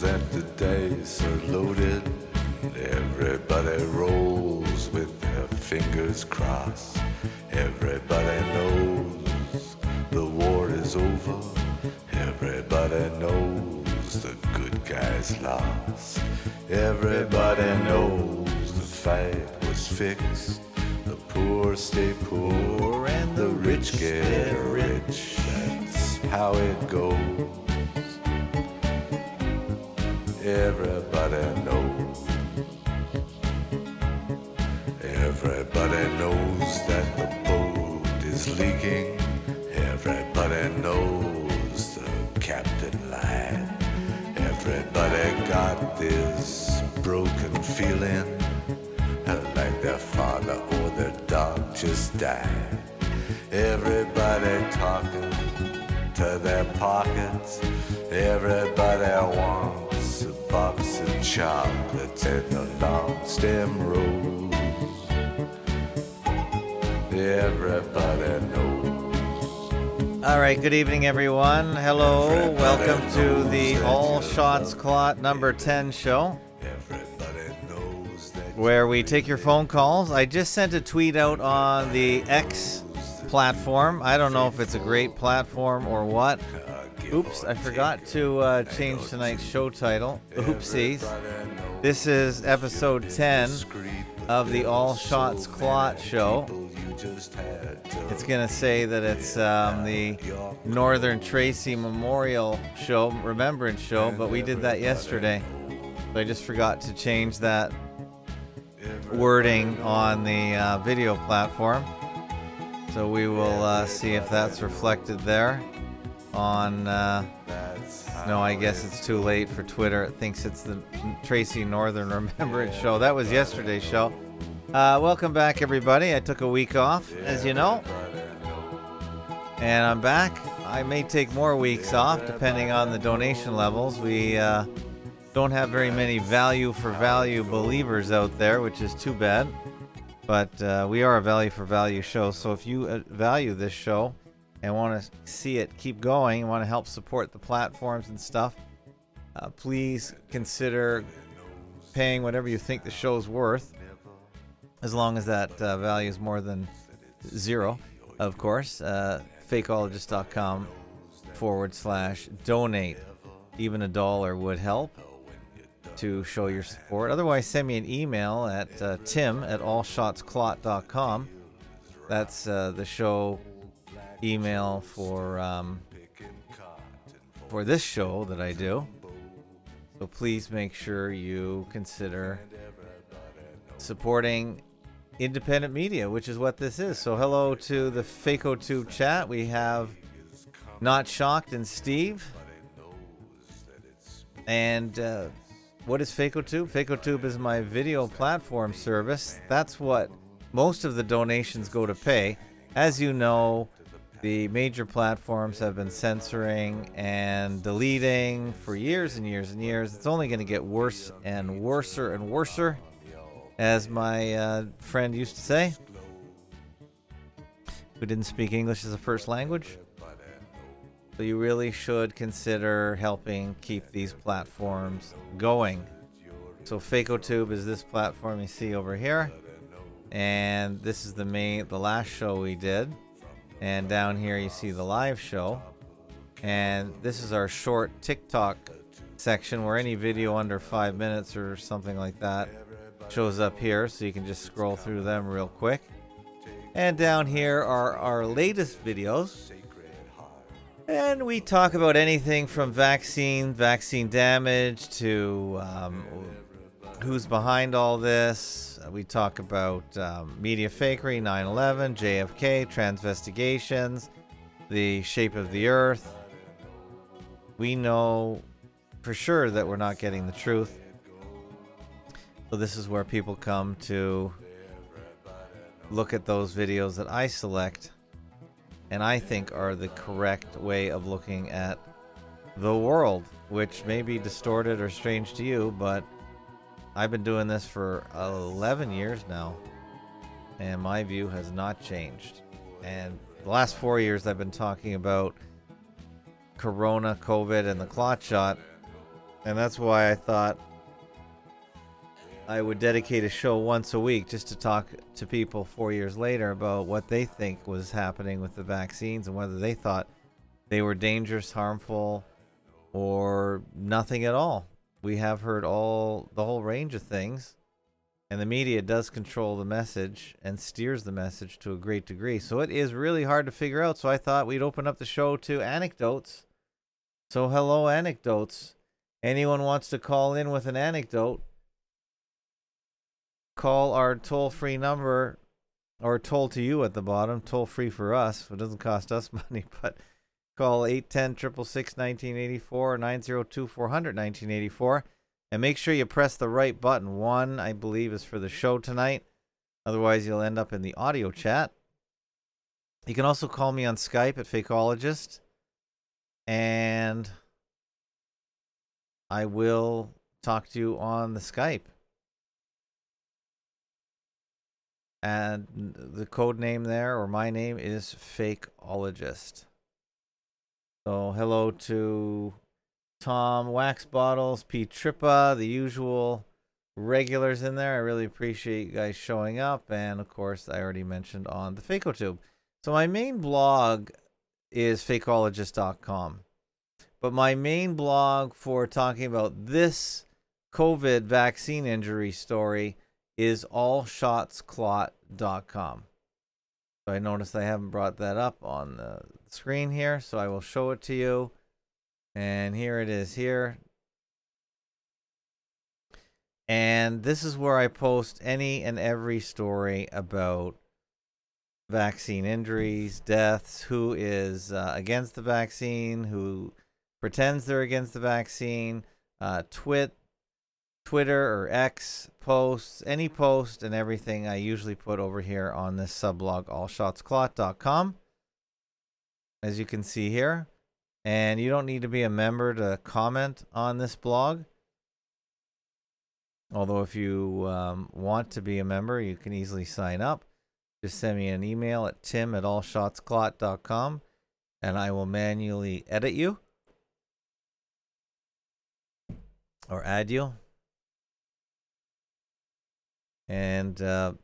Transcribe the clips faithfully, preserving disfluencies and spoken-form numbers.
that the dice are loaded. Everybody rolls with their fingers crossed. Everybody knows the war is over. Everybody knows the good guys lost. Everybody knows the fight was fixed. The poor stay poor and the rich get rich. That's how it goes. Everybody knows. Everybody knows that the boat is leaking. Everybody knows the captain lied. Everybody got this broken feeling like their father or their dog just died. Everybody talking to their pockets. Everybody wants a box of chocolates and a long stem rose. Everybody knows. All right, good evening, everyone. Hello, everybody welcome to the All Shots Clot number ten show, where we take your phone calls. I just sent a tweet out on the X platform. I don't know if it's a great platform or what. Oops, I forgot to uh, change tonight's show title. Oopsies. This is episode ten of the All Shots Clot show. It's going to say that it's um, the Northern Tracy Memorial Show, Remembrance Show, but we did that yesterday. So I just forgot to change that wording on the uh, video platform. So we will uh, see if that's reflected there on, uh, no, I guess it's too late for Twitter. It thinks it's the Tracy Northern Remembrance Show. That was yesterday's show. Uh, welcome back, everybody. I took a week off, as you know, and I'm back. I may take more weeks off, depending on the donation levels. We uh, don't have very many value for value believers out there, which is too bad. But uh, we are a value for value show, so if you uh, value this show and want to see it keep going and want to help support the platforms and stuff, uh, please consider paying whatever you think the show's worth, as long as that uh, value is more than zero, of course. Uh, fakeologist.com forward slash donate. Even a dollar would help to show your support. Otherwise, send me an email at uh, tim at allshotsclot dot com. That's uh, the show email for um, for this show that I do. So please make sure you consider supporting independent media, which is what this is. So hello to the FakeOTube chat. We have Not Shocked and Steve. And uh, what is FakeOTube? FakeOTube is my video platform service. That's what most of the donations go to pay. As you know, the major platforms have been censoring and deleting for years and years and years. It's only going to get worse and worser and worser, as my uh, friend used to say, who didn't speak English as a first language. So you really should consider helping keep these platforms going. So FakeOTube is this platform you see over here, and this is the main, the last show we did. And down here you see the live show, and this is our short TikTok section, where any video under five minutes or something like that shows up here, so you can just scroll through them real quick. And down here are our latest videos, and we talk about anything from vaccine, vaccine damage, to um, who's behind all this. We talk about um, media fakery, nine eleven, J F K, transvestigations, the shape of the earth. We know for sure that we're not getting the truth. So this is where people come to look at those videos that I select and I think are the correct way of looking at the world, which may be distorted or strange to you, but I've been doing this for eleven years now, and my view has not changed. And the last four years I've been talking about Corona, COVID, and the clot shot, And that's why I thought I would dedicate a show once a week just to talk to people four years later about what they think was happening with the vaccines and whether they thought they were dangerous, harmful, or nothing at all. We have heard all the whole range of things, and the media does control the message and steers the message to a great degree. So it is really hard to figure out. So I thought we'd open up the show to anecdotes. So hello, anecdotes. Anyone wants to call in with an anecdote, call our toll-free number, or toll to you at the bottom, toll-free for us. It doesn't cost us money, but call eight one zero, six six six, one nine eight four or nine zero two, four hundred, nineteen eighty-four. And make sure you press the right button. One, I believe, is for the show tonight. Otherwise, you'll end up in the audio chat. You can also call me on Skype at Fakeologist. And I will talk to you on the Skype. And the code name there, or my name, is Fakeologist. So hello to Tom Wax Bottles, P Trippa, the usual regulars in there. I really appreciate you guys showing up. And of course, I already mentioned on the FakeoTube. So my main blog is fakeologist dot com. But my main blog for talking about this COVID vaccine injury story is all shots clot dot com. So I noticed I haven't brought that up on the screen here, so I will show it to you. And here it is here. And this is where I post any and every story about vaccine injuries, deaths, who is uh, against the vaccine, who pretends they're against the vaccine, uh, twit, Twitter or X posts, any post and everything I usually put over here on this sublog, all shots clot dot com, as you can see here. And you don't need to be a member to comment on this blog. Although if you um, want to be a member, you can easily sign up. Just send me an email at tim at all shots clot dot com, and I will manually edit you or add you. And uh,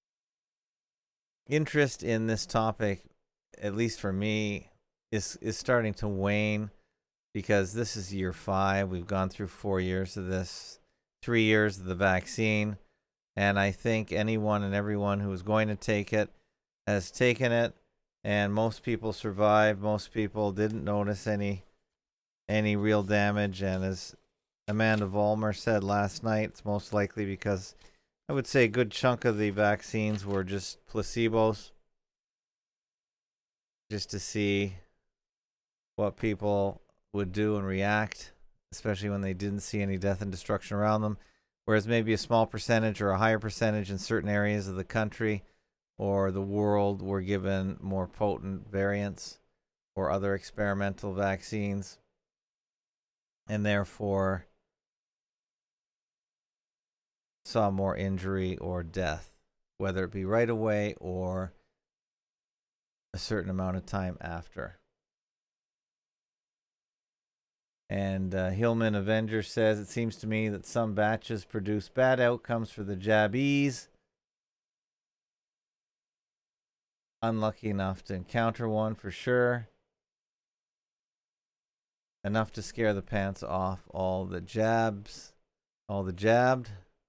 interest in this topic, at least for me, is is starting to wane, because this is year five. We've gone through four years of this, three years of the vaccine, and I think anyone and everyone who is going to take it has taken it, and most people survived. Most people didn't notice any any real damage, and as Amanda Vollmer said last night, it's most likely because I would say a good chunk of the vaccines were just placebos, just to see what people would do and react, especially when they didn't see any death and destruction around them. Whereas maybe a small percentage or a higher percentage in certain areas of the country or the world were given more potent variants or other experimental vaccines, and therefore saw more injury or death, whether it be right away or a certain amount of time after. And uh, Hillman Avenger says, it seems to me that some batches produce bad outcomes for the jabbies. Unlucky enough to encounter one for sure. Enough to scare the pants off all the jabs, all the jabbed.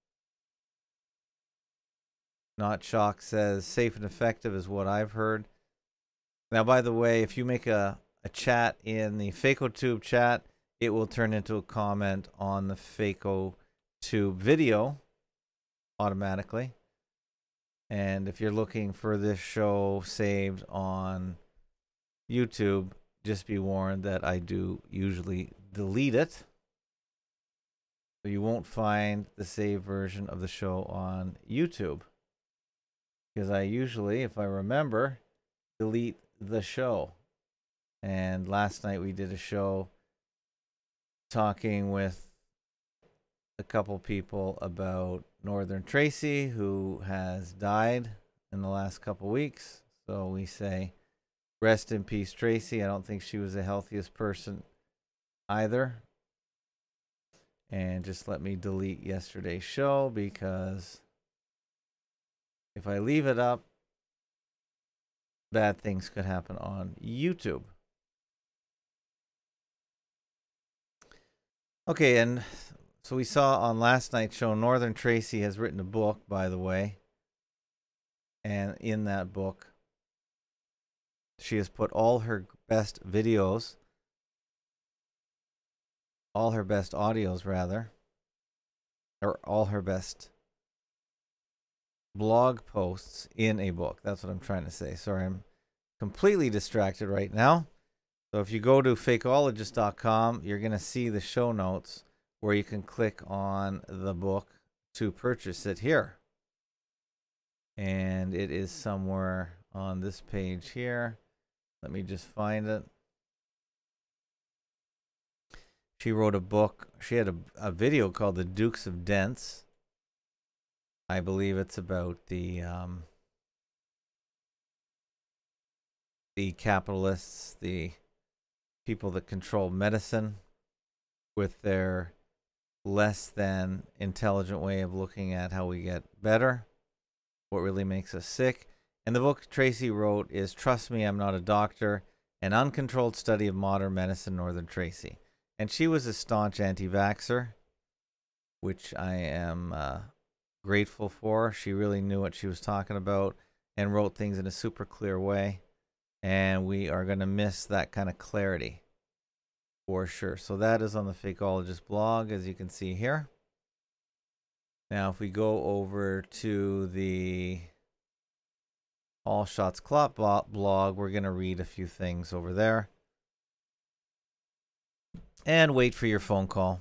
Not Shock says, safe and effective is what I've heard. Now, by the way, if you make a, a chat in the FakeoTube chat, it will turn into a comment on the FakeoTube video automatically. And if you're looking for this show saved on YouTube, just be warned that I do usually delete it. So you won't find the saved version of the show on YouTube, because I usually, if I remember, delete the show. And last night we did a show talking with a couple people about Northern Tracy, who has died in the last couple weeks. So we say, rest in peace, Tracy. I don't think she was the healthiest person either. And just let me delete yesterday's show, because if I leave it up, bad things could happen on YouTube. Okay, and so we saw on last night's show, Northern Tracy has written a book, by the way. And in that book, she has put all her best videos, all her best audios, rather, or all her best blog posts in a book. That's what I'm trying to say. Sorry, I'm completely distracted right now. So if you go to fakeologist dot com, you're going to see the show notes where you can click on the book to purchase it here. And it is somewhere on this page here. Let me just find it. She wrote a book. She had a, a video called The Dukes of Dents. I believe it's about the um, the capitalists, the people that control medicine with their less than intelligent way of looking at how we get better, what really makes us sick. And the book Tracy wrote is Trust Me, I'm Not a Doctor, An Uncontrolled Study of Modern Medicine, Northern Tracy. And she was a staunch anti-vaxxer, which I am uh, grateful for. She really knew what she was talking about and wrote things in a super clear way. And we are going to miss that kind of clarity for sure. So that is on the Fakeologist blog, as you can see here. Now, if we go over to the All Shots Clot blog, we're going to read a few things over there. And wait for your phone call.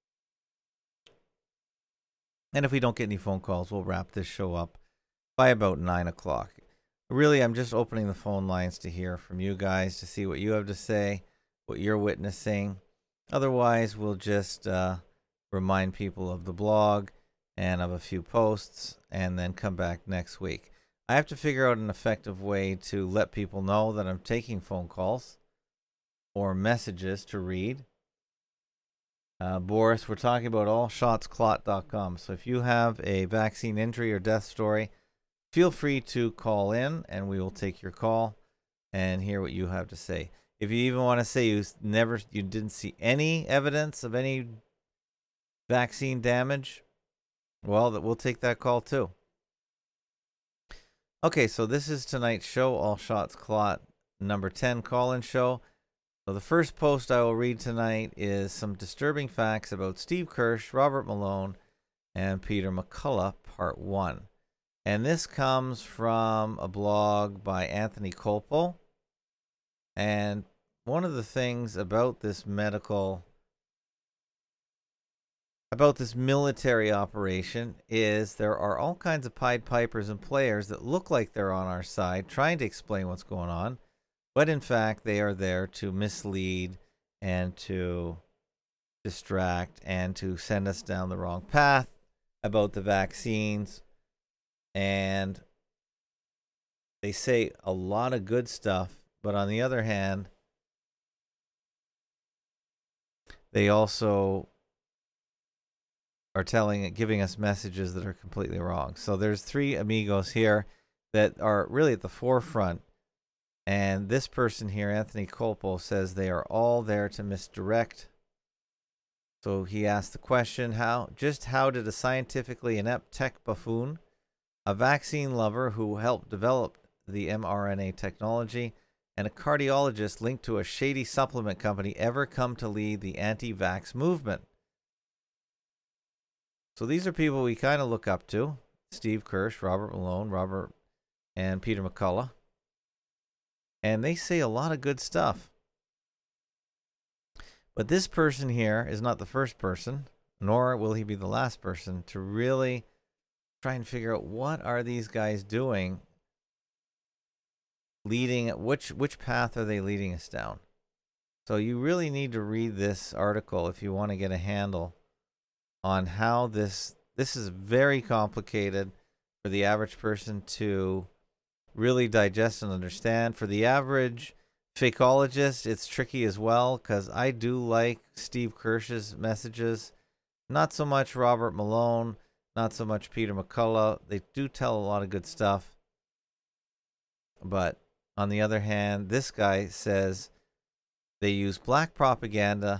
And if we don't get any phone calls, we'll wrap this show up by about nine o'clock. Really, I'm just opening the phone lines to hear from you guys, to see what you have to say, what you're witnessing. Otherwise, we'll just uh, remind people of the blog and of a few posts, and then come back next week. I have to figure out an effective way to let people know that I'm taking phone calls or messages to read. Uh, Boris, we're talking about all shots clot dot com. So if you have a vaccine injury or death story, feel free to call in, and we will take your call and hear what you have to say. If you even want to say you never, you didn't see any evidence of any vaccine damage, well, that we'll take that call too. Okay, so this is tonight's show, All Shots Clot number ten call-in show. So the first post I will read tonight is some disturbing facts about Steve Kirsch, Robert Malone, and Peter McCullough, part one. And this comes from a blog by Anthony Colpo. And one of the things about this medical, about this military operation is there are all kinds of Pied Pipers and players that look like they're on our side trying to explain what's going on. But in fact, they are there to mislead and to distract and to send us down the wrong path about the vaccines. And they say a lot of good stuff, but on the other hand, they also are telling, giving us messages that are completely wrong. So there's three amigos here that are really at the forefront. And this person here, Anthony Colpo, says they are all there to misdirect. So he asked the question, how, just how did a scientifically inept tech buffoon, a vaccine lover who helped develop the mRNA technology, and a cardiologist linked to a shady supplement company ever come to lead the anti-vax movement? So these are people we kind of look up to. Steve Kirsch, Robert Malone, Robert, and Peter McCullough. And they say a lot of good stuff. But this person here is not the first person, nor will he be the last person, to really try and figure out what are these guys doing, leading, which which path are they leading us down. So you really need to read this article if you want to get a handle on how this, this is very complicated for the average person to really digest and understand. For the average fakeologist, it's tricky as well, because I do like Steve Kirsch's messages, Not so much Robert Malone, not so much Peter McCullough. They do tell a lot of good stuff. But on the other hand, this guy says they use black propaganda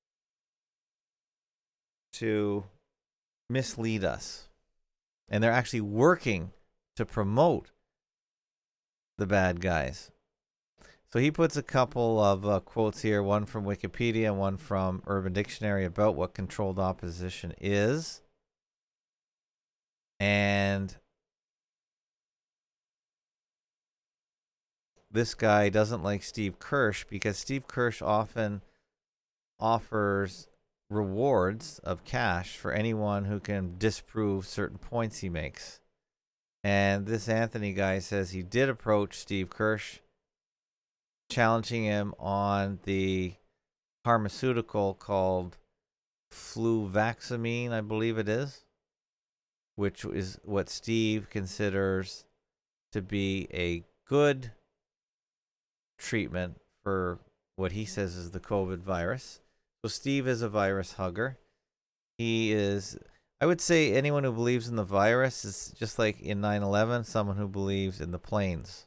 to mislead us. And they're actually working to promote the bad guys. So he puts a couple of uh, quotes here, one from Wikipedia and one from Urban Dictionary about what controlled opposition is. And this guy doesn't like Steve Kirsch because Steve Kirsch often offers rewards of cash for anyone who can disprove certain points he makes. And this Anthony guy says he did approach Steve Kirsch, challenging him on the pharmaceutical called fluvaxamine, I believe it is, which is what Steve considers to be a good treatment for what he says is the COVID virus. So Steve is a virus hugger. He is, I would say anyone who believes in the virus is just like in nine eleven, someone who believes in the planes.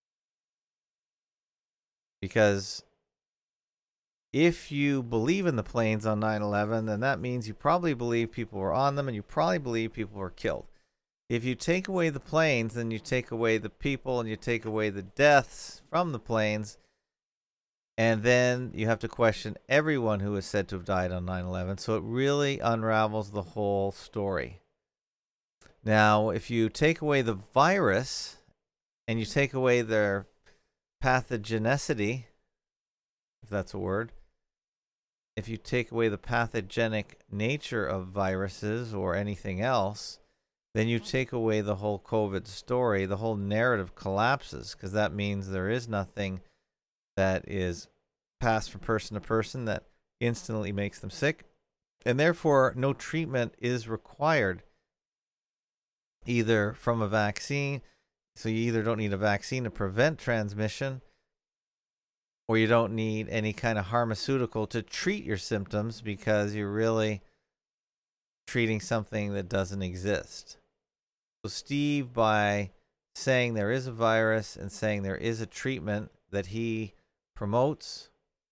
Because if you believe in the planes on nine eleven, then that means you probably believe people were on them and you probably believe people were killed. If you take away the planes, then you take away the people and you take away the deaths from the planes. And then you have to question everyone who is said to have died on nine eleven. So it really unravels the whole story. Now, if you take away the virus and you take away their pathogenicity, if that's a word, if you take away the pathogenic nature of viruses or anything else, then you take away the whole COVID story. The whole narrative collapses because that means there is nothing that is passed from person to person that instantly makes them sick. And therefore, no treatment is required either from a vaccine. So you either don't need a vaccine to prevent transmission, or you don't need any kind of pharmaceutical to treat your symptoms because you're really treating something that doesn't exist. So Steve, by saying there is a virus and saying there is a treatment that he promotes,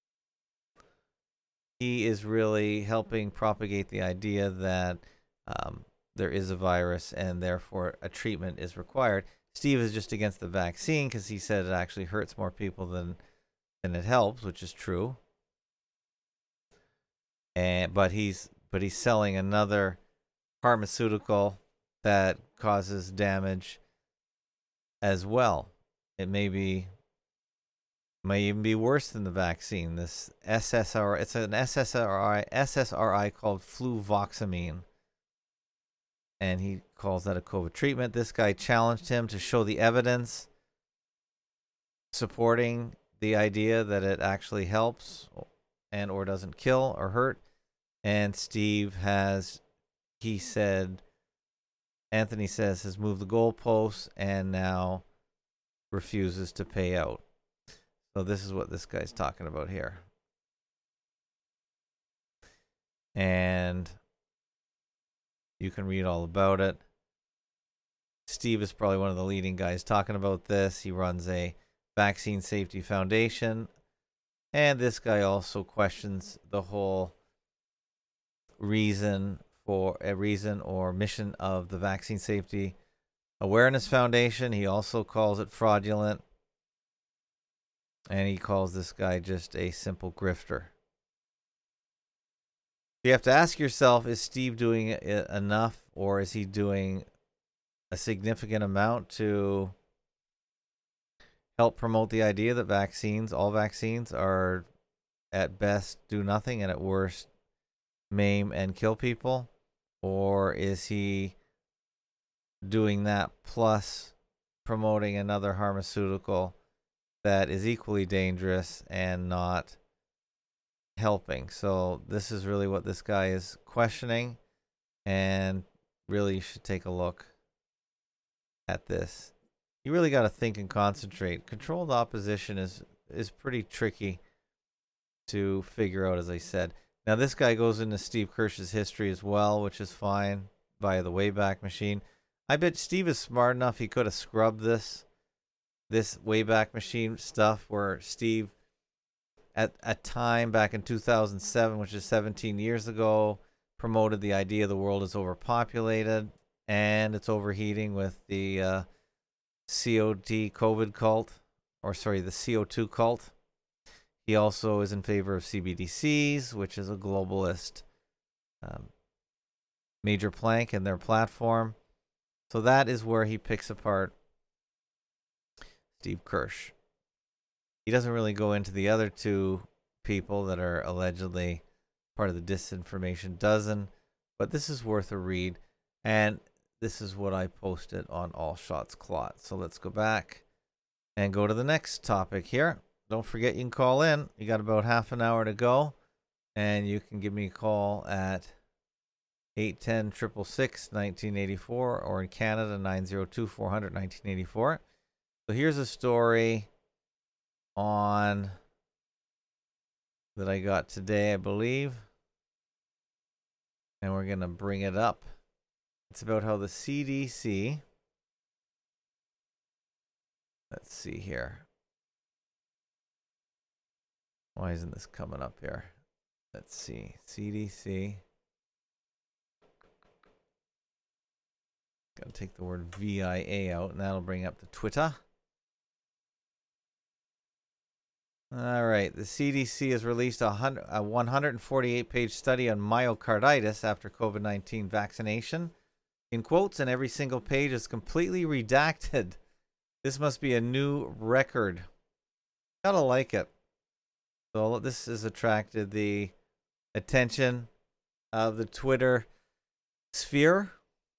he is really helping propagate the idea that um, there is a virus and therefore a treatment is required. Steve is just against the vaccine because he said it actually hurts more people than than it helps, which is true. And but he's but he's selling another pharmaceutical that causes damage as well. It may be may even be worse than the vaccine. This S S R I, it's an S S R I S S R I called fluvoxamine. And he calls that a COVID treatment. This guy challenged him to show the evidence supporting the idea that it actually helps and or doesn't kill or hurt. And Steve has, he said, Anthony says, has moved the goalposts and now refuses to pay out. So this is what this guy's talking about here. And you can read all about it. Steve is probably one of the leading guys talking about this. He runs a vaccine safety foundation. And this guy also questions the whole reason for a reason or mission of the Vaccine Safety Awareness Foundation. He also calls it fraudulent. And he calls this guy just a simple grifter. You have to ask yourself, is Steve doing it enough, or is he doing a significant amount to help promote the idea that vaccines, all vaccines, are at best do nothing and at worst maim and kill people? Or is he doing that plus promoting another pharmaceutical that is equally dangerous and not helping? So this is really what this guy is questioning, and really you should take a look at this. You really got to think and concentrate. Controlled opposition is is pretty tricky to figure out, as I said. Now, this guy goes into Steve Kirsch's history as well, which is fine, via the Wayback Machine. I bet Steve is smart enough he could have scrubbed this this Wayback Machine stuff where Steve, at a time back in two thousand seven, which is seventeen years ago, promoted the idea the world is overpopulated and it's overheating with the uh, C O D COVID cult, or sorry, the C O two cult. He also is in favor of C B D Cs, which is a globalist um, major plank in their platform. So that is where he picks apart Steve Kirsch. He doesn't really go into the other two people that are allegedly part of the disinformation dozen, but this is worth a read, and this is what I posted on All Shots Clot. So let's go back and go to the next topic here. Don't forget you can call in. You got about half an hour to go, and you can give me a call at eight one zero, six six six, one nine eight four, or in Canada, nine zero two, four hundred, nineteen eighty-four. So here's a story on that I got today, I believe, and we're going to bring it up. It's about how the C D C, let's see here. Why isn't this coming up here? Let's see. C D C. Got to take the word V I A out, and that'll bring up the Twitter. All right. The C D C has released a one hundred forty-eight page study on myocarditis after COVID nineteen vaccination. In quotes, and every single page is completely redacted. This must be a new record. Gotta like it. So this has attracted the attention of the Twitter sphere.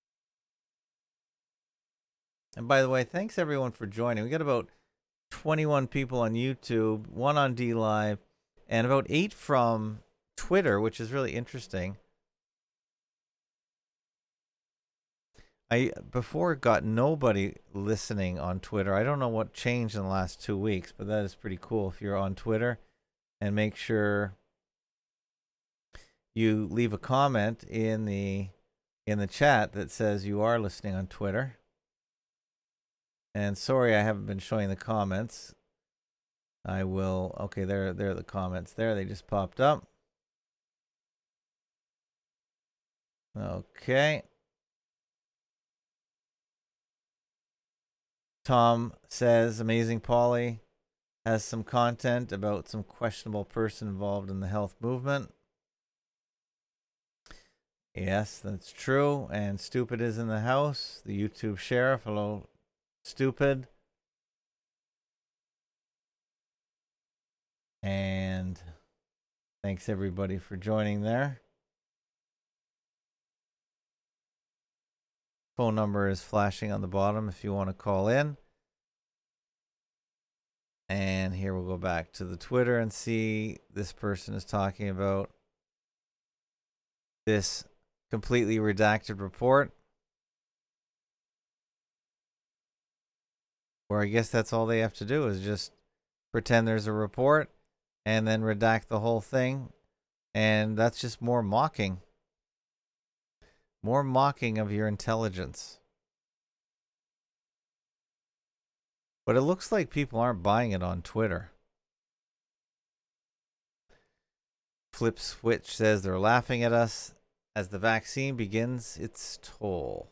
And by the way, thanks everyone for joining. We got about twenty-one people on YouTube, one on D Live, and about eight from Twitter, which is really interesting. I before got nobody listening on Twitter. I don't know what changed in the last two weeks, but that is pretty cool if you're on Twitter. And make sure you leave a comment in the in the chat that says you are listening on Twitter. And sorry I haven't been showing the comments. I will. Okay, there, there are the comments there. They just popped up. Okay. Tom says, Amazing Polly has some content about some questionable person involved in the health movement. Yes, that's true. And Stupid is in the house. The YouTube sheriff. Hello, Stupid. And thanks everybody for joining there. Phone number is flashing on the bottom if you want to call in. And here we'll go back to the Twitter and see this person is talking about this completely redacted report. Where I guess that's all they have to do is just pretend there's a report and then redact the whole thing. And that's just more mocking. More mocking of your intelligence. But it looks like people aren't buying it on Twitter. Flip Switch says they're laughing at us as the vaccine begins its toll.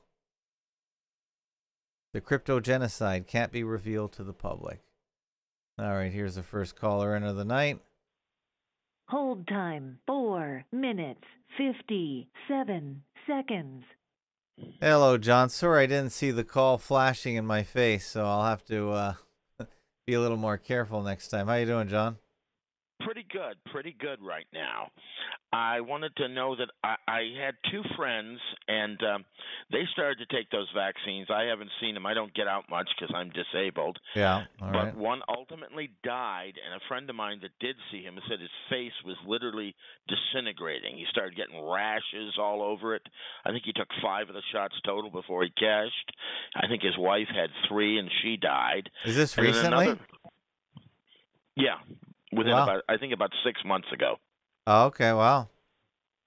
The crypto genocide can't be revealed to the public. All right, here's the first caller in of the night. Hold time, four minutes, fifty-seven seconds. Hello, John. Sorry I didn't see the call flashing in my face, so I'll have to uh, be a little more careful next time. How you doing, John? Pretty good, pretty good right now. I wanted to know that I, I had two friends, and um, they started to take those vaccines. I haven't seen them. I don't get out much because I'm disabled. Yeah, all but right. One ultimately died, and a friend of mine that did see him said his face was literally disintegrating. He started getting rashes all over it. I think he took five of the shots total before he cashed. I think his wife had three, and she died. Is this And then recently? another- yeah, within Wow. about I think about six months ago. Oh, okay, wow.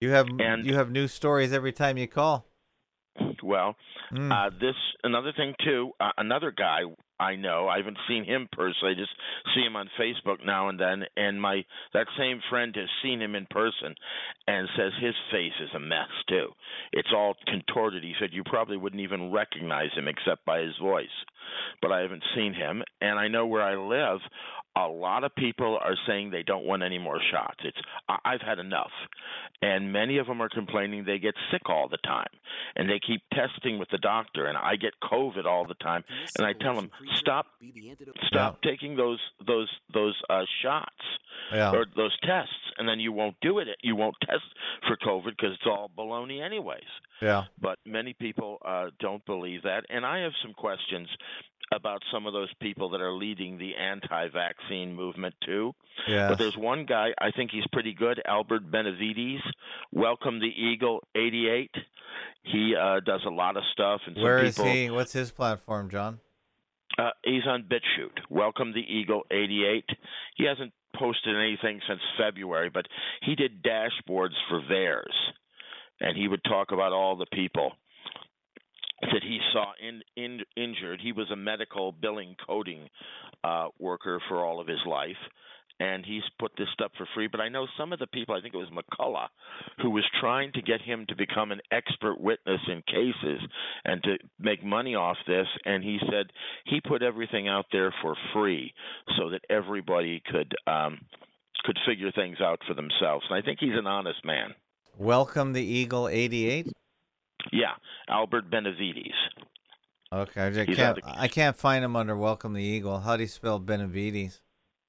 You have And- you have new stories every time you call. Well, Mm. uh, this another thing too. Uh, another guy I know. I haven't seen him personally. I just see him on Facebook now and then. And my that same friend has seen him in person, and says his face is a mess too. It's all contorted. He said you probably wouldn't even recognize him except by his voice. But I haven't seen him, and I know where I live. A lot of people are saying they don't want any more shots. It's I- I've had enough, and many of them are complaining they get sick all the time, and they keep testing with the doctor, and I get COVID all the time, and I tell them stop, stop taking those those those uh, shots Yeah. or those tests, and then you won't do it. You won't test for COVID because it's all baloney anyways. Yeah. But many people uh, don't believe that, and I have some questions about some of those people that are leading the anti-vaccine movement too. Yeah. But there's one guy, I think he's pretty good, Albert Benavides. Welcome the Eagle eighty-eight. He uh, does a lot of stuff. And some Where is people, he? What's his platform, John? Uh, he's on BitChute. Welcome the Eagle eighty-eight. He hasn't posted anything since February, but he did dashboards for V A E R S, and he would talk about all the people that he saw in, in, injured. He was a medical billing coding uh, worker for all of his life, and he's put this stuff for free. But I know some of the people, I think it was McCullough, who was trying to get him to become an expert witness in cases and to make money off this, and he said he put everything out there for free so that everybody could um, could figure things out for themselves. And I think he's an honest man. Welcome the Eagle eighty-eight. Yeah, Albert Benavides. Okay, I just He's can't. out I can't find him under Welcome the Eagle. How do you spell Benavides?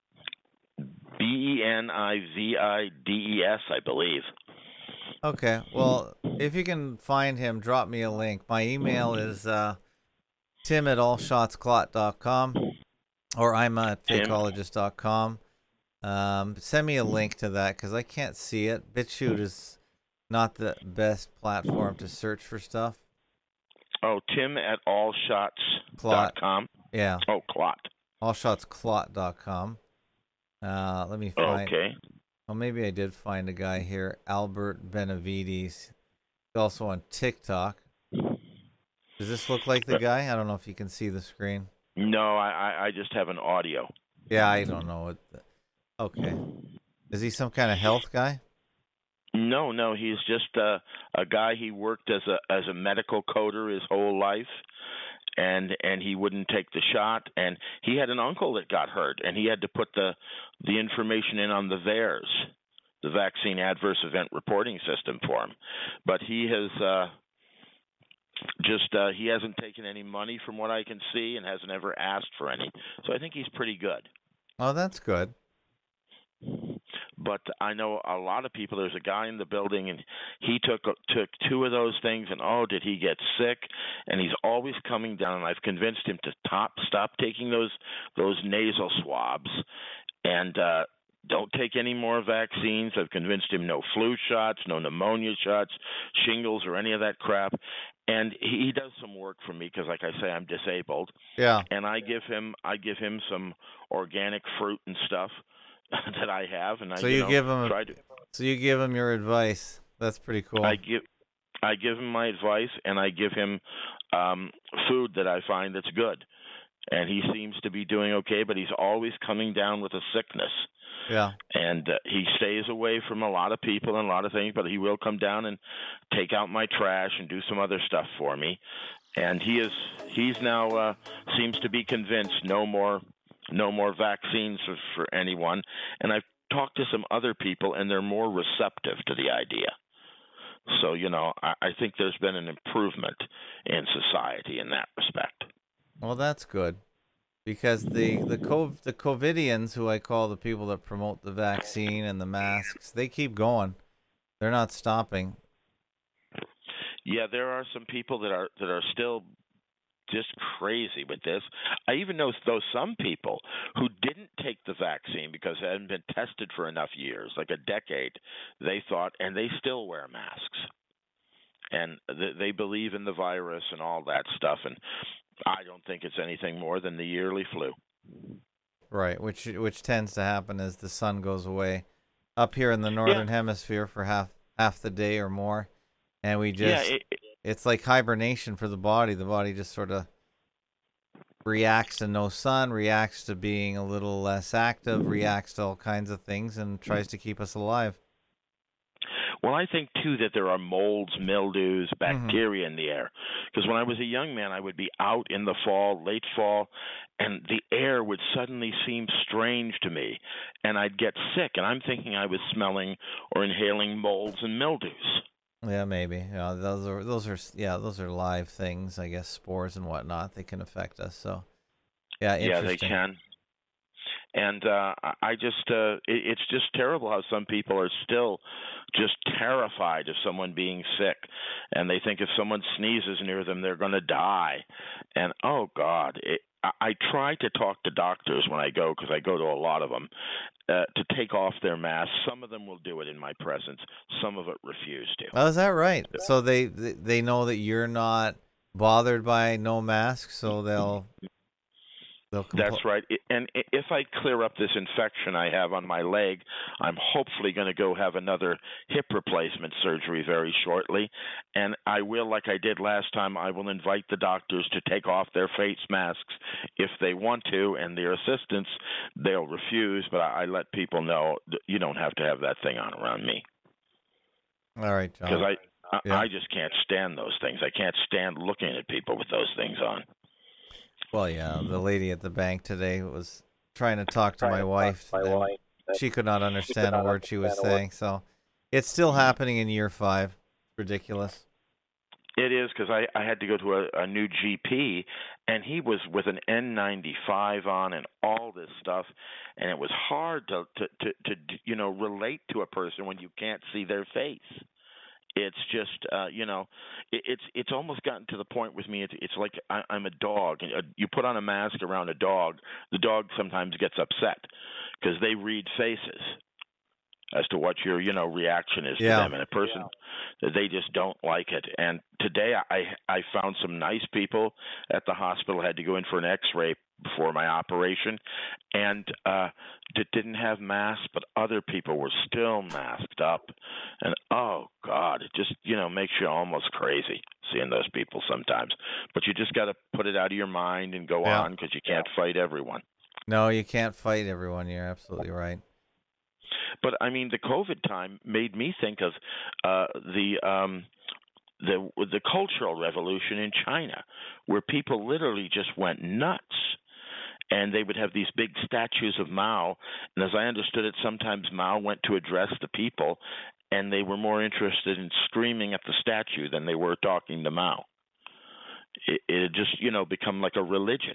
B E N I V I D E S, I believe. Okay, well, if you can find him, drop me a link. My email is uh, tim at allshotsclot dot com, or I'm at Tim. fakeologist dot com. Um, send me a link to that because I can't see it. BitChute is not the best platform to search for stuff. Oh, Tim at allshots dot com. Yeah, Oh, Clot. allshotsclot dot com. Uh, let me find. Okay. Well, maybe I did find a guy here, Albert Benavides. He's also on TikTok. Does this look like the guy? I don't know if you can see the screen. No, I, I, I just have an audio. Yeah, I don't know what. The... Okay. Is he some kind of health guy? No, no, he's just uh, a guy. He worked as a as a medical coder his whole life, and and he wouldn't take the shot. And he had an uncle that got hurt, and he had to put the the information in on the V A E R S, the Vaccine Adverse Event Reporting System, for him. But he has uh, just uh, he hasn't taken any money from what I can see, and hasn't ever asked for any. So I think he's pretty good. Oh, that's good. But I know a lot of people. There's a guy in the building, and he took took two of those things, and oh, did he get sick? And he's always coming down. And I've convinced him to top stop taking those those nasal swabs, and uh, don't take any more vaccines. I've convinced him no flu shots, no pneumonia shots, shingles, or any of that crap. And he, he does some work for me because, like I say, I'm disabled. Yeah. And I give him I give him some organic fruit and stuff that I have, and I So you, you know, give him. try to. So you give him your advice. That's pretty cool. I give I give him my advice, and I give him um, food that I find that's good, and he seems to be doing okay. But he's always coming down with a sickness, Yeah. and uh, he stays away from a lot of people and a lot of things. But he will come down and take out my trash and do some other stuff for me. And he is he's now uh, seems to be convinced no more. No more vaccines for, for anyone. And I've talked to some other people, and they're more receptive to the idea. So, you know, I, I think there's been an improvement in society in that respect. Well, that's good. Because the the cov the COVIDians, who I call the people that promote the vaccine and the masks, they keep going. They're not stopping. Yeah, there are some people that are that are still just crazy with this. I even know though some people who didn't take the vaccine because it hadn't been tested for enough years, like a decade, they thought, and they still wear masks. And th- they believe in the virus and all that stuff. And I don't think it's anything more than the yearly flu. Right, which which tends to happen as the sun goes away. Up here in the northern Yeah. hemisphere for half half the day or more, and we Yeah, just it, it's like hibernation for the body. The body just sort of reacts to no sun, reacts to being a little less active, reacts to all kinds of things, and tries to keep us alive. Well, I think, too, that there are molds, mildews, Mm-hmm. bacteria in the air. Because when I was a young man, I would be out in the fall, late fall, and the air would suddenly seem strange to me, and I'd get sick, and I'm thinking I was smelling or inhaling molds and mildews. Yeah, maybe. Yeah, those are those are yeah, those are live things. I guess spores and whatnot. They can affect us. So, yeah, Yeah, they interesting. can. And uh, I I just, uh, it, it's just terrible how some people are still just terrified of someone being sick, and they think if someone sneezes near them, they're going to die. And oh God, it, I, I try to talk to doctors when I go, because I go to a lot of them, uh, to take off their masks. Some of them will do it in my presence. Some of it refuse to. Oh, is that right? So they they they know that you're not bothered by no mask, so they'll they'll. Compl- That's right. I- And i- if I clear up this infection I have on my leg, I'm hopefully going to go have another hip replacement surgery very shortly. And I will, like I did last time, I will invite the doctors to take off their face masks if they want to, and their assistants, they'll refuse. But I, I let people know that you don't have to have that thing on around me, All right, John. because I, I, Yeah. I just can't stand those things. I can't stand looking at people with those things on. Well, yeah, the lady at the bank today was trying to talk to my wife. and She could not understand a word she was saying. So it's still happening in year five. Ridiculous. It is, because I, I had to go to a, a new G P, and he was with an N ninety-five on and all this stuff, and it was hard to, to, to, to you know, relate to a person when you can't see their face. It's just, uh, you know, it, it's it's almost gotten to the point with me. It's, it's like I, I'm a dog. And, uh, You put on a mask around a dog, the dog sometimes gets upset because they read faces as to what your, you know, reaction is Yeah. to them. And a person, they just don't like it. And today I I found some nice people at the hospital. I had to go in for an X-ray before my operation, and uh, that didn't have masks, but other people were still masked up. And oh God, it just, you know, makes you almost crazy seeing those people sometimes. But you just got to put it out of your mind and go Yeah. on, because you can't fight everyone. No, you can't fight everyone. You're absolutely right. But I mean, the COVID time made me think of uh, the um, the the Cultural Revolution in China, where people literally just went nuts. And they would have these big statues of Mao. And as I understood it, sometimes Mao went to address the people, and they were more interested in screaming at the statue than they were talking to Mao. It, it had just, you know, become like a religion.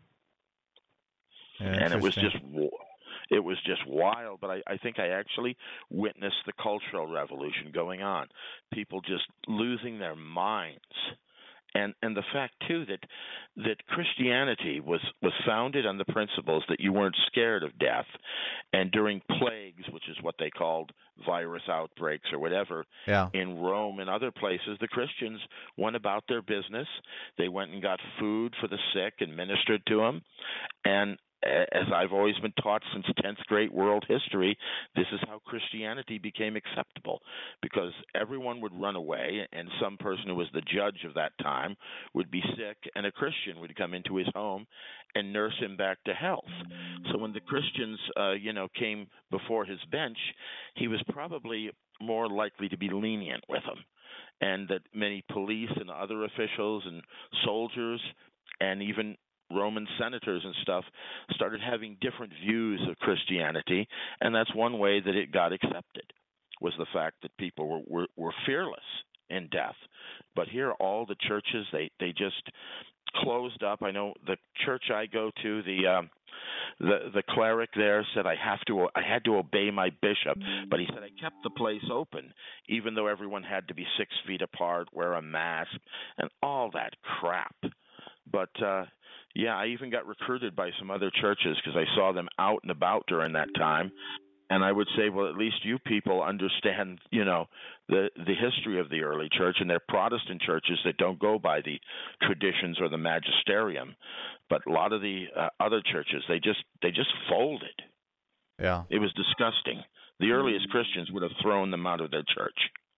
Yeah, And it was interesting. just wa- it was just wild. But I, I think I actually witnessed the Cultural Revolution going on. People just losing their minds. And and the fact too that that Christianity was, was founded on the principles that you weren't scared of death, and during plagues, which is what they called virus outbreaks or whatever, Yeah. in Rome and other places, the Christians went about their business. They went and got food for the sick and ministered to them. And as I've always been taught since tenth grade world history, this is how Christianity became acceptable, because everyone would run away, and some person who was the judge of that time would be sick, and a Christian would come into his home and nurse him back to health. So when the Christians, uh, you know, came before his bench, he was probably more likely to be lenient with them, and that many police and other officials and soldiers and even Roman senators and stuff started having different views of Christianity, and that's one way that it got accepted, was the fact that people were, were, were fearless in death. But here, all the churches, they, they just closed up. I know the church I go to, the um, the the cleric there said I have to I had to obey my bishop, but he said I kept the place open, even though everyone had to be six feet apart, wear a mask, and all that crap. But uh, yeah, I even got recruited by some other churches because I saw them out and about during that time. And I would say, well, at least you people understand, you know, the the history of the early church, and they're Protestant churches that don't go by the traditions or the magisterium. But a lot of the uh, other churches, they just they just folded. Yeah. It was disgusting. The earliest Christians would have thrown them out of their church.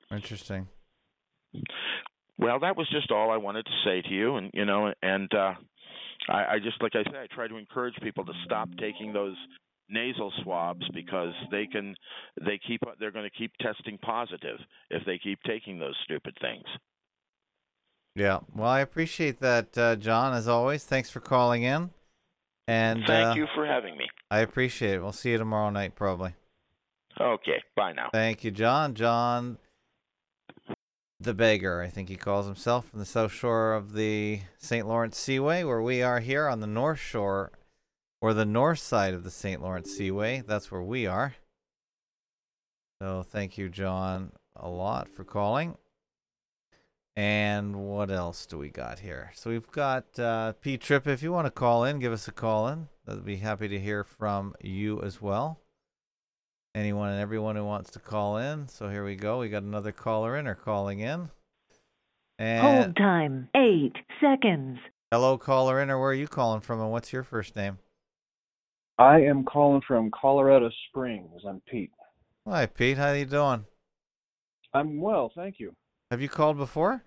Interesting. Well, that was just all I wanted to say to you, and you know, and uh, I, I just, like I said, I try to encourage people to stop taking those nasal swabs because they can, they keep, they're going to keep testing positive if they keep taking those stupid things. Yeah. Well, I appreciate that, uh, John. As always, thanks for calling in. And Thank uh, you for having me. I appreciate it. We'll see you tomorrow night, probably. Okay. Bye now. Thank you, John. John the Beggar, I think he calls himself, from the south shore of the Saint Lawrence Seaway, where we are here on the north shore, or the north side of the Saint Lawrence Seaway. That's where we are. So thank you, John, a lot for calling. And what else do we got here? So we've got uh, P. Tripp. If you want to call in, give us a call in. I'd be happy to hear from you as well. Anyone and everyone who wants to call in. So here we go. We got another caller in or calling in. And Hold time, eight seconds. hello, caller in, or where are you calling from, and what's your first name? I am calling from Colorado Springs. I'm Pete. Hi, Pete. How you doing? I'm well, thank you. Have you called before?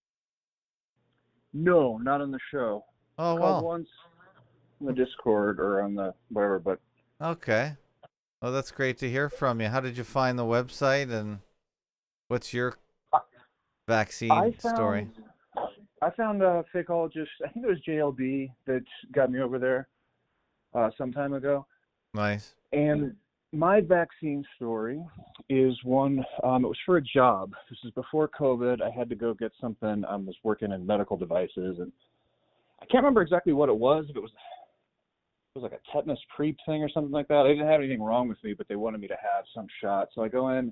No, not on the show. Oh, Called well. once on the Discord or on the whatever, but Okay. Well, that's great to hear from you. How did you find the website, and what's your vaccine I found, story? I found a fakeologist, I think it was J L B that got me over there uh, some time ago. Nice. And my vaccine story is one, um, it was for a job. This is before COVID. I had to go get something. I was working in medical devices, and I can't remember exactly what it was. If it was, it was like a tetanus pre thing or something like that. I didn't have anything wrong with me, but they wanted me to have some shot. So I go in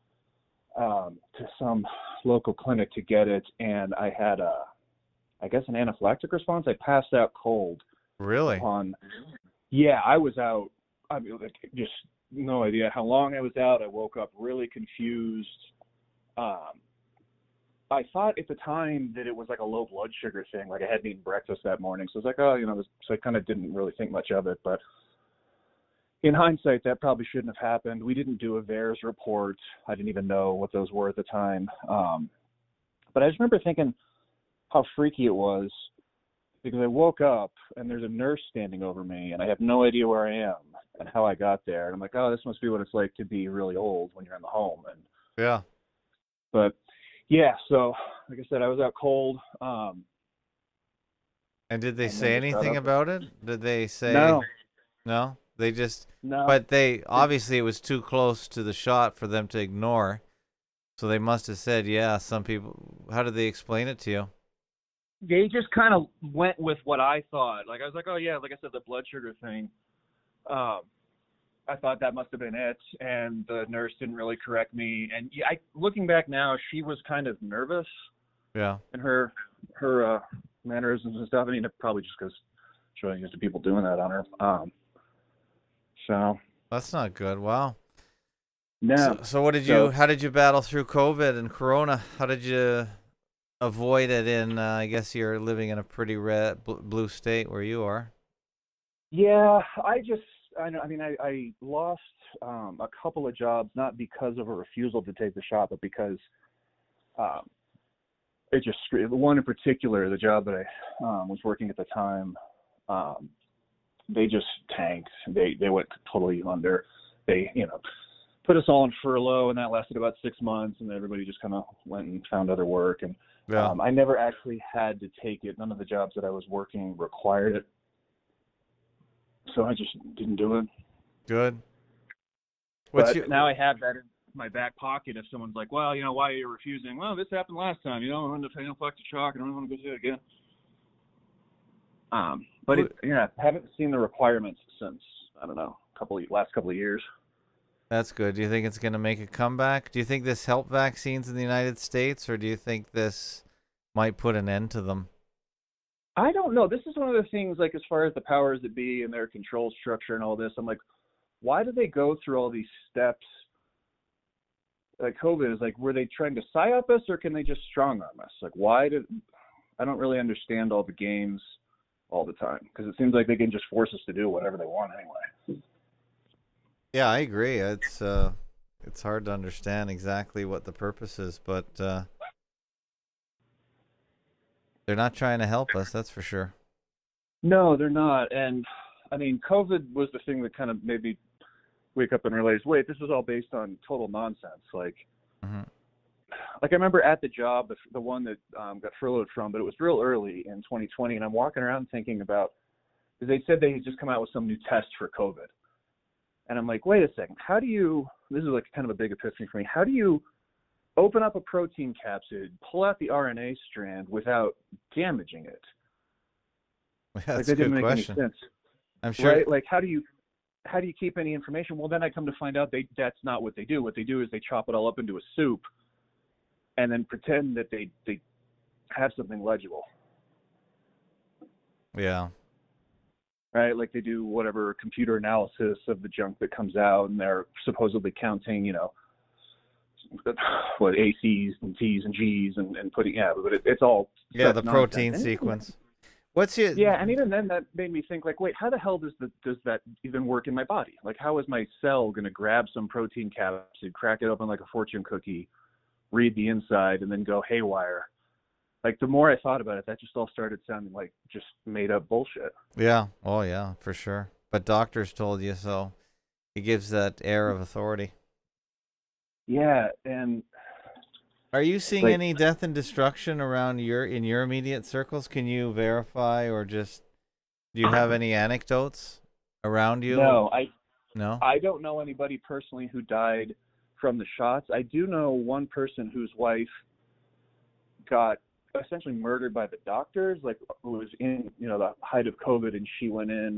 um, to some local clinic to get it, and I had a, I guess, an anaphylactic response. I passed out cold. Really? On, yeah, I was out. I mean, like, just no idea how long I was out. I woke up really confused. Um, I thought at the time that it was like a low blood sugar thing. Like I hadn't eaten breakfast that morning. So I was like, oh, you know, so I kind of didn't really think much of it. But in hindsight, that probably shouldn't have happened. We didn't do a V A E R S report. I didn't even know what those were at the time. Um, but I just remember thinking how freaky it was because I woke up and there's a nurse standing over me and I have no idea where I am and how I got there. And I'm like, oh, this must be what it's like to be really old when you're in the home. And Yeah. But yeah, so like I said, I was out cold. Um, And did they and say then just got anything up. about it? Did they say No, No? They just no. But they obviously it was too close to the shot for them to ignore. So they must have said, yeah, some people. How did they explain it to you? They just kind of went with what I thought. Like I was like, oh yeah, like I said, the blood sugar thing. Um, I thought that must have been it, and the nurse didn't really correct me. And yeah, I, looking back now, she was kind of nervous Yeah. in her her uh, mannerisms and stuff. I mean, probably just because she wasn't used to people doing that on her. Um, so That's not good. Wow. no. So, so what did you? So- How did you battle through COVID and Corona? How did you avoid it? In uh, I guess you're living in a pretty red bl- blue state where you are. Yeah, I just, I, know- I mean, I, I lost um, a couple of jobs, not because of a refusal to take the shot, but because um, it just, the one in particular, the job that I um, was working at the time, um, they just tanked. They they went totally under. They, you know, put us all on furlough, and that lasted about six months, and then everybody just kind of went and found other work. And Yeah. um, I never actually had to take it. None of the jobs that I was working required it. So I just didn't do it. Good. What's But your, now I have that in my back pocket. If someone's like, well, you know, why are you refusing? Well, this happened last time. You know, I went to anaphylactic shock. I don't want to go through it again. Um, but it, yeah, I haven't seen the requirements since, I don't know, a couple of, last couple of years. That's good. Do you think it's going to make a comeback? Do you think this helped vaccines in the United States, or do you think this might put an end to them? I don't know. This is one of the things, like, as far as the powers that be and their control structure and all this, I'm like, why do they go through all these steps? Like COVID is like, were they trying to psyop us, or can they just strong arm us? Like, why did, I don't really understand all the games all the time, because it seems like they can just force us to do whatever they want anyway. Yeah, I agree. It's uh, it's hard to understand exactly what the purpose is, but uh, they're not trying to help us, that's for sure. No, they're not. And I mean, COVID was the thing that kind of made me wake up and realize, wait, this was all based on total nonsense. Like, Mm-hmm. like I remember at the job, the, the one that um, got furloughed from, but it was real early in twenty twenty, and I'm walking around thinking about, because they said they had just come out with some new test for COVID. And I'm like, wait a second, how do you, this is like kind of a big epiphany for me, how do you open up a protein capsid, pull out the R N A strand without damaging it? That's like, a that didn't good make question. any sense. I'm sure. Right? Like, how do you how do you keep any information? Well, then I come to find out they that's not what they do. What they do is they chop it all up into a soup and then pretend that they, they have something legible. Yeah. Right? Like they do whatever computer analysis of the junk that comes out, and they're supposedly counting, you know, what A Cs and Ts and Gs and, and putting, yeah, but it, it's all Yeah, the nonsense. protein And- sequence. What's your Yeah, and even then that made me think, like, wait, how the hell does the, does that even work in my body? Like, how is my cell going to grab some protein capsid, crack it open like a fortune cookie, read the inside, and then go haywire? Like, the more I thought about it, that just all started sounding like just made up bullshit. Yeah. Oh, yeah, for sure. But doctors told you, so it gives that air of authority. Yeah, and Are you seeing Like- any death and destruction around your in your immediate circles? Can you verify, or just do you have any anecdotes around you? no, I No? I don't know anybody personally who died from the shots. I do know one person whose wife got essentially murdered by the doctors, like who was in, you know, the height of COVID, and she went in,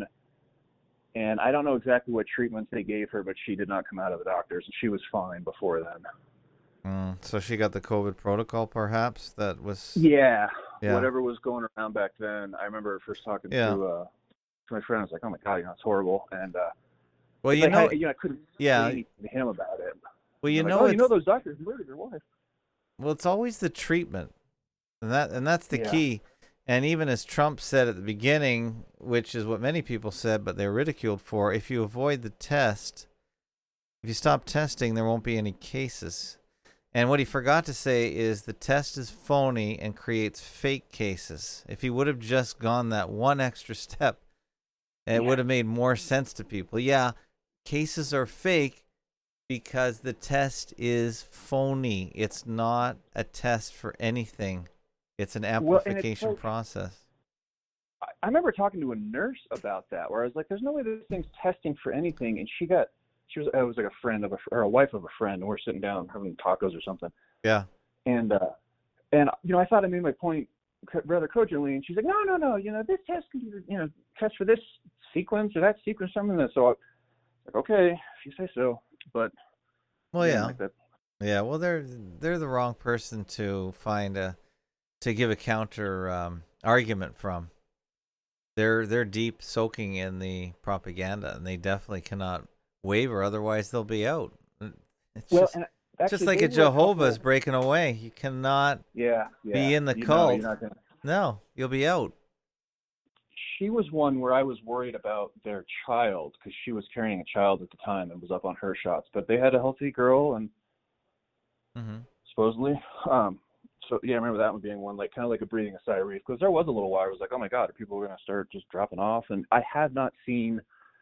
and I don't know exactly what treatments they gave her, but she did not come out of the doctors, and she was fine before then. Mm, so she got the COVID protocol, perhaps. That was Yeah, Yeah. whatever was going around back then. I remember first talking Yeah. to uh, to my friend. I was like, "Oh my god, you know, it's horrible." And uh, Well, you like, know, I, you know, I couldn't yeah. say anything to him about it. well, you I'm know, like, oh, you it's, know those doctors murdered your wife. well, it's always the treatment, and that and that's the Yeah. key. And even as Trump said at the beginning, which is what many people said, but they're ridiculed for, if you avoid the test, if you stop testing, there won't be any cases. And what he forgot to say is the test is phony and creates fake cases. If he would have just gone that one extra step, it Yeah. would have made more sense to people. Yeah, cases are fake because the test is phony. It's not a test for anything. It's an Well, and it's amplification like- process. I I remember talking to a nurse about that, where I was like, "There's no way this thing's testing for anything." And she got, she was, it was like a friend of a, or a wife of a friend, and we're sitting down having tacos or something. Yeah. And uh, and you know, I thought I made my point co- rather cogently, and she's like, "No, no, no, you know, this test can be, you know, test for this sequence or that sequence, something that." So I was like, "Okay, if you say so," but Well, I didn't yeah. like that. Yeah, well, they're they're the wrong person to find a to give a counter um, argument from. They're they're deep soaking in the propaganda, and they definitely cannot waver. Otherwise, they'll be out. It's Well, just, and it's just actually, like a they were Jehovah's couple- breaking away. You cannot. Yeah, yeah. be in the You know, cult. you're not gonna- No, you'll be out. She was one where I was worried about their child, because she was carrying a child at the time and was up on her shots. But they had a healthy girl, and hmm supposedly, um, so yeah, I remember that one being one, like kind of like a breathing a sigh of relief, because there was a little while I was like, oh my god, are people going to start just dropping off? And I have not seen,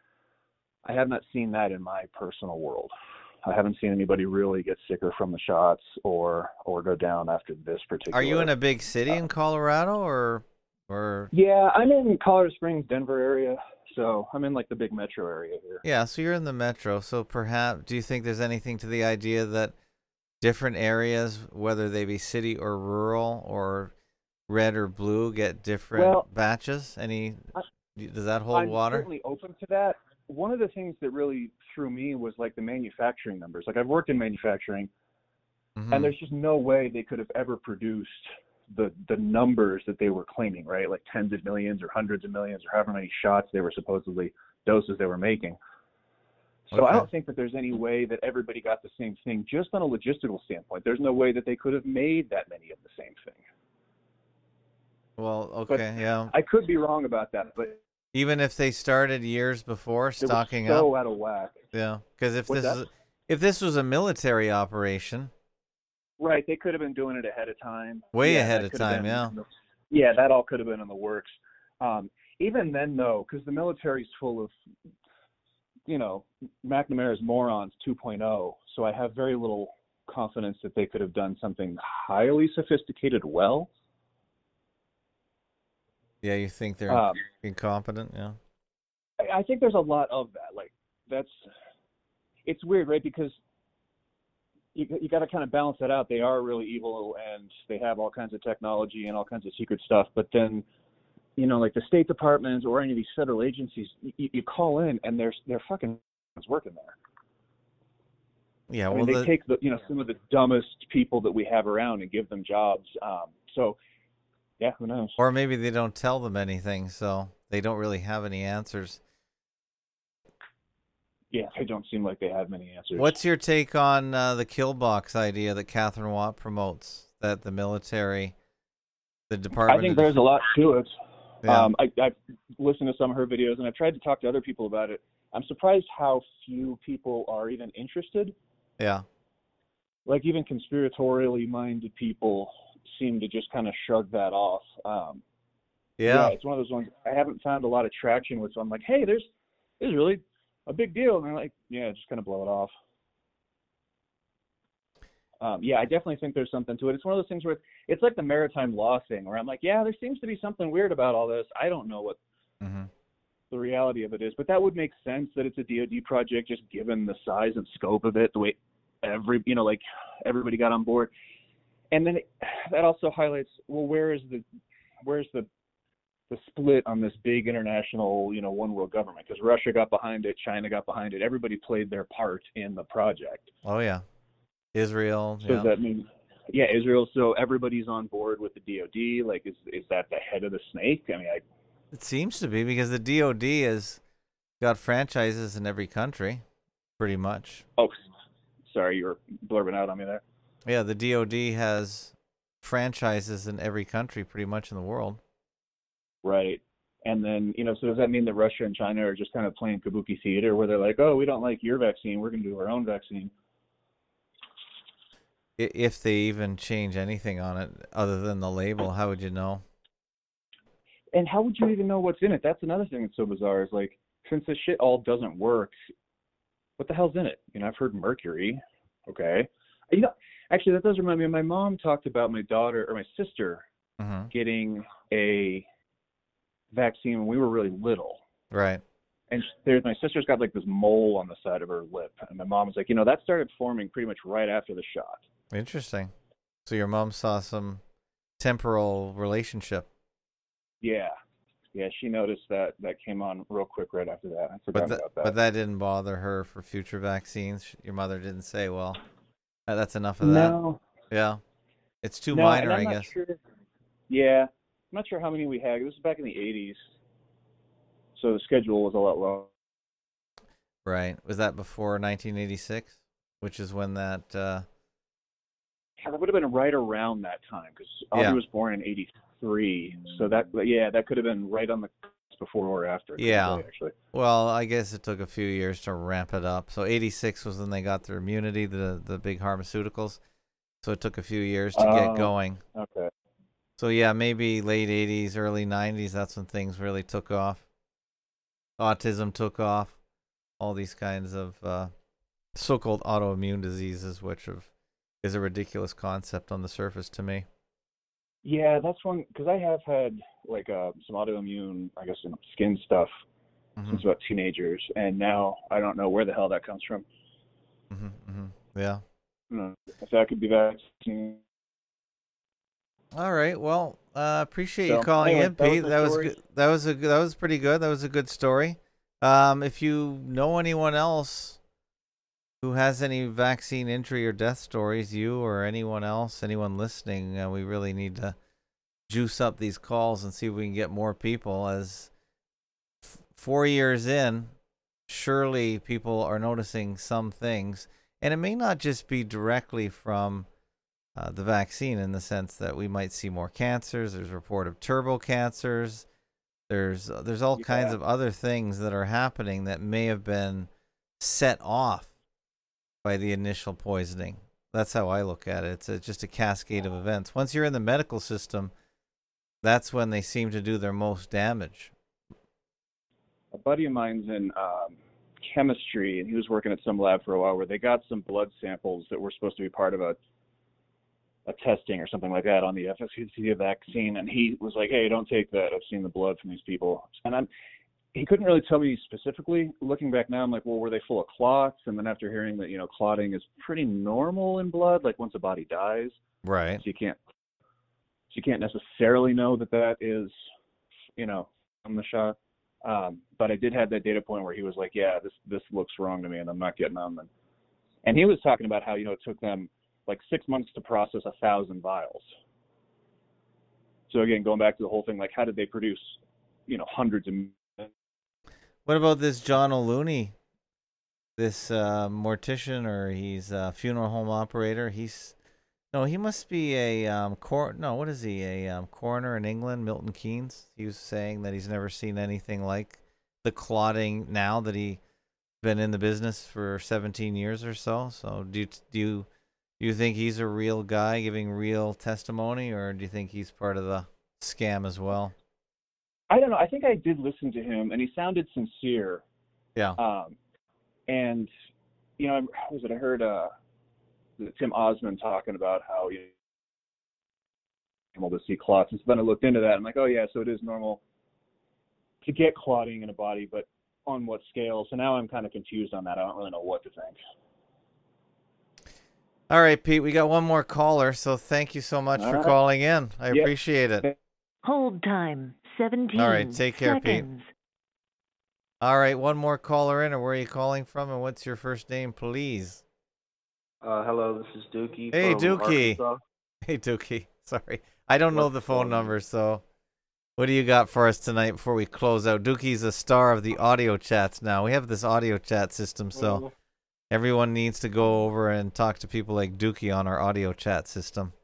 I have not seen that in my personal world. I haven't seen anybody really get sicker from the shots or or go down after this particular. Are you in a big city in uh, Colorado, or or? Yeah, I'm in Colorado Springs, Denver area. So I'm in like the big metro area here. Yeah, so you're in the metro. So perhaps, do you think there's anything to the idea that different areas, whether they be city or rural or red or blue, get different Well, batches? Any? I- Does that hold I'm water? certainly open to that. One of the things that really threw me was like the manufacturing numbers. Like I've worked in manufacturing, Mhm. and there's just no way they could have ever produced the the numbers that they were claiming, right? Like tens of millions or hundreds of millions or however many shots they were supposedly doses they were making. So Okay. I don't think that there's any way that everybody got the same thing, just on a logistical standpoint. There's no way that they could have made that many of the same thing. Well, But okay, yeah. I could be wrong about that, but Even if they started years before it was stocking so up, out of whack. yeah. Because if What's this that? is If this was a military operation, right, they could have been doing it ahead of time. way Yeah, ahead that of could have time, been yeah. in the- yeah, that all could have been in the works. Um, even then, though, because the military's full of, you know, McNamara's morons two point oh, so I have very little confidence that they could have done something highly sophisticated well. Yeah, you think they're Um, incompetent, yeah. I, I think there's a lot of that. Like, that's, it's weird, right? Because you you got to kind of balance that out. They are really evil and they have all kinds of technology and all kinds of secret stuff. But then, you know, like the State Department or any of these federal agencies, you, you call in and there's they're fucking working there. Yeah, I well, mean, they the, take the you know some of the dumbest people that we have around and give them jobs. Um, so, yeah, who knows? or maybe they don't tell them anything, so they don't really have any answers. Yeah, they don't seem like they have many answers. What's your take on uh, the kill box idea that Catherine Watt promotes? That the military, the Department. I think of there's a lot to it. Yeah. Um, I, I've listened to some of her videos, and I've tried to talk to other people about it. I'm surprised how few people are even interested. yeah. Like, even conspiratorially minded people seem to just kind of shrug that off. Um, Yeah. it's one of those ones I haven't found a lot of traction with. So I'm like, hey, there's, there's really a big deal. And they're like, yeah, just kind of blow it off. Um, yeah, I definitely think there's something to it. It's one of those things where it's like the maritime law thing where I'm like, yeah, there seems to be something weird about all this. I don't know what Mm-hmm. the reality of it is, but that would make sense that it's a D O D project just given the size and scope of it, the way every, you know, like everybody got on board. And then it, that also highlights, well, where is the, where's the, the split on this big international, you know, one world government? Because Russia got behind it, China got behind it. Everybody played their part in the project. Oh yeah. Israel. So yeah. does that mean, yeah, Israel? So everybody's on board with the D O D. Like, is is that the head of the snake? I mean, I. It seems to be because the D O D has got franchises in every country, pretty much. Oh, sorry, you were blurbing out on me there. Yeah, the D O D has franchises in every country, pretty much in the world. Right. And then, you know, so does that mean that Russia and China are just kind of playing kabuki theater where they're like, oh, we don't like your vaccine, we're going to do our own vaccine? I- If they even change anything on it other than the label, how would you know? And how would you even know what's in it? That's another thing that's so bizarre is like, since this shit all doesn't work, what the hell's in it? You know, I've heard mercury. Okay. You know, actually, that does remind me. My mom talked about my daughter or my sister Mm-hmm. getting a vaccine when we were really little. Right. And there's my sister's got like this mole on the side of her lip. And my mom was like, you know, that started forming pretty much right after the shot. Interesting. So your mom saw some temporal relationship. Yeah. Yeah, she noticed that that came on real quick right after that. I forgot But, tha- about that. but that didn't bother her for future vaccines. Your mother didn't say, well, uh, that's enough of that. No. Yeah. It's too no, minor, and I'm I not guess. Sure. Yeah. I'm not sure how many we had. This was back in the eighties. So the schedule was a lot lower. Right. Was that before nineteen eighty-six? Which is when that... Uh, Yeah, that would have been right around that time because Audrey Yeah. was born in eighty-three. So that, yeah, that could have been right on the cusp before or after. Yeah. Actually. well, I guess it took a few years to ramp it up. So eighty-six was when they got their immunity, the the big pharmaceuticals. So it took a few years to Oh. get going. Okay. So yeah, maybe late eighties, early nineties, that's when things really took off. Autism took off. All these kinds of uh, so-called autoimmune diseases, which have, is a ridiculous concept on the surface to me. Yeah, that's one because I have had like uh, some autoimmune, I guess, some skin stuff Mm-hmm. since about teenagers, and now I don't know where the hell that comes from. Mm-hmm, mm-hmm. Yeah. I don't know if that could be vaccine. All right. Well, uh, appreciate you So, calling anyway, in, that was Pete. my That was story. good. That was a good- that was pretty good. That was a good story. Um, if you know anyone else who has any vaccine injury or death stories, you or anyone else, anyone listening, uh, we really need to juice up these calls and see if we can get more people. As f- four years in, surely people are noticing some things, and it may not just be directly from Uh, the vaccine, in the sense that we might see more cancers. There's report of turbo cancers. There's uh, there's all Yeah. kinds of other things that are happening that may have been set off by the initial poisoning. That's how I look at it. It's a, just a cascade of events. Once you're in the medical system, that's when they seem to do their most damage. A buddy of mine's in um, chemistry, and he was working at some lab for a while where they got some blood samples that were supposed to be part of a a testing or something like that on the F S C vaccine, and he was like, "Hey, don't take that. I've seen the blood from these people." And I'm, he couldn't really tell me specifically. Looking back now, I'm like, "Well, were they full of clots?" And then after hearing that, you know, clotting is pretty normal in blood, like once a body dies, Right. so you can't, so you can't necessarily know that that is, you know, from the shot. Um, but I did have that data point where he was like, "Yeah, this this looks wrong to me, and I'm not getting on them." And he was talking about how, you know, it took them like six months to process a thousand vials. So again, going back to the whole thing, like how did they produce, you know, hundreds of. What about this John O'Looney, this uh, mortician, or he's a funeral home operator? He's no, he must be a um, cor. No, what is he? A um, coroner in England, Milton Keynes. He was saying that he's never seen anything like the clotting now that he's been in the business for seventeen years or so. So do you, do you do you think he's a real guy giving real testimony, or do you think he's part of the scam as well? I don't know. I think I did listen to him, and he sounded sincere. Yeah. Um, and you know, what was it? I heard uh, Tim Osmond talking about how you know, able to see clots, and so then I looked into that. I'm like, oh yeah, so it is normal to get clotting in a body, but on what scale? So now I'm kind of confused on that. I don't really know what to think. All right, Pete, we got one more caller, so thank you so much All for right. calling in. I Yep. appreciate it. Hold time, seventeen All right, take care, Pete. seconds. All right, one more caller in, or where are you calling from, and what's your first name, please? Uh, hello, this is Dookie. Hey, from Dookie. Arkansas. Hey, Dookie. Sorry. I don't know What's the phone going on? number, so what do you got for us tonight before we close out? Dookie's a star of the audio chats now. We have this audio chat system, so Mhm. everyone needs to go over and talk to people like Dookie on our audio chat system.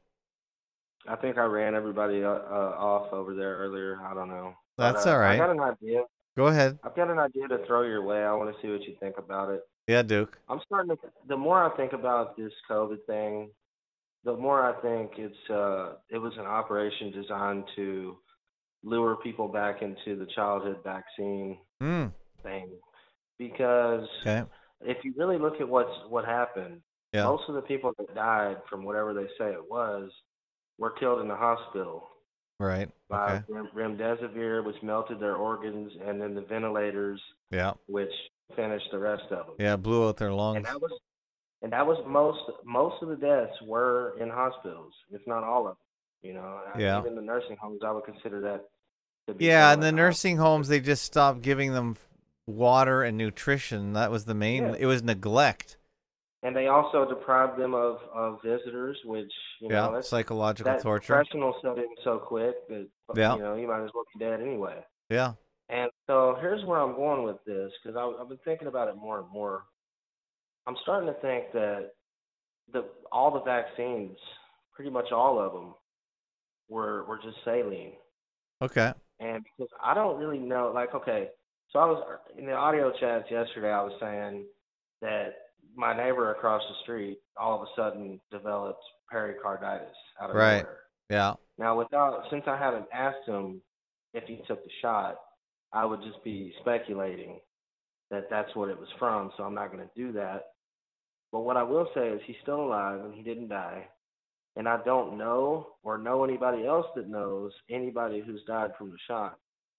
I think I ran everybody uh, uh, off over there earlier. I don't know. But, That's uh, all right. I got an idea. Go ahead. I've got an idea to throw your way. I want to see what you think about it. Yeah, Duke. I'm starting to. The more I think about this COVID thing, the more I think it's uh, it was an operation designed to lure people back into the childhood vaccine Hmm. thing. Because Okay. if you really look at what's what happened, Yeah. most of the people that died from whatever they say it was were killed in the hospital Right. by Okay. rem- remdesivir, which melted their organs, and then the ventilators, Yeah. which finished the rest of them. Yeah. Blew out their And lungs. that was and that was most most of the deaths were in hospitals, if not all of them. You know, I- Yeah. even the nursing homes, I would consider that to be. Yeah, so and the in nursing homes, they just stopped giving them water and nutrition. That was the main. Yeah. It was neglect. And they also deprived them of, of visitors, which you Yeah. know that's Psychological that torture. professional set in so quick that Yeah. you know you might as well be dead anyway. Yeah. And so here's where I'm going with this because I've been thinking about it more and more. I'm starting to think that the all the vaccines, pretty much all of them, were were just saline. Okay. And because I don't really know, like, okay, so I was in the audio chats yesterday. I was saying that my neighbor across the street all of a sudden developed pericarditis out of Right. nowhere. Yeah. Now, without since I haven't asked him if he took the shot, I would just be speculating that that's what it was from. So I'm not going to do that. But what I will say is he's still alive and he didn't die. And I don't know or know anybody else that knows anybody who's died from the shot.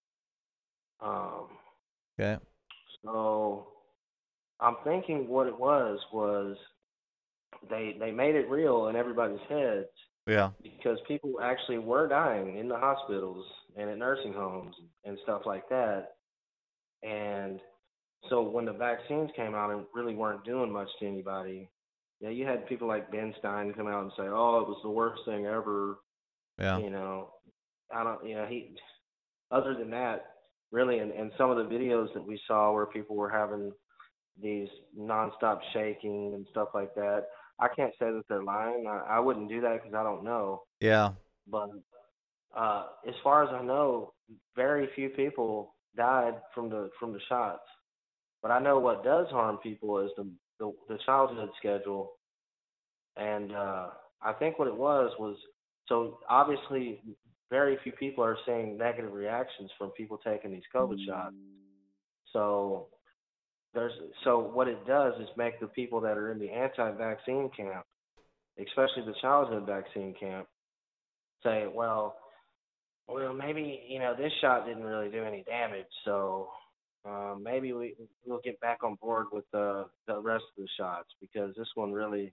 Um. Okay. So I'm thinking what it was was they they made it real in everybody's heads Yeah. because people actually were dying in the hospitals and at nursing homes and stuff like that. And so when the vaccines came out and really weren't doing much to anybody, yeah, you had people like Ben Stein come out and say, "Oh, it was the worst thing ever." Yeah. You know, I don't. You know, he. Other than that, really, and, and some of the videos that we saw where people were having these nonstop shaking and stuff like that, I can't say that they're lying. I, I wouldn't do that because I don't know. Yeah. But uh, as far as I know, very few people died from the from the shots. But I know what does harm people is the the the childhood schedule, and uh, I think what it was was so obviously very few people are seeing negative reactions from people taking these COVID shots. So there's so what it does is make the people that are in the anti-vaccine camp, especially the childhood vaccine camp, say, well, well maybe you know this shot didn't really do any damage, so uh, maybe we we'll get back on board with the the rest of the shots because this one really.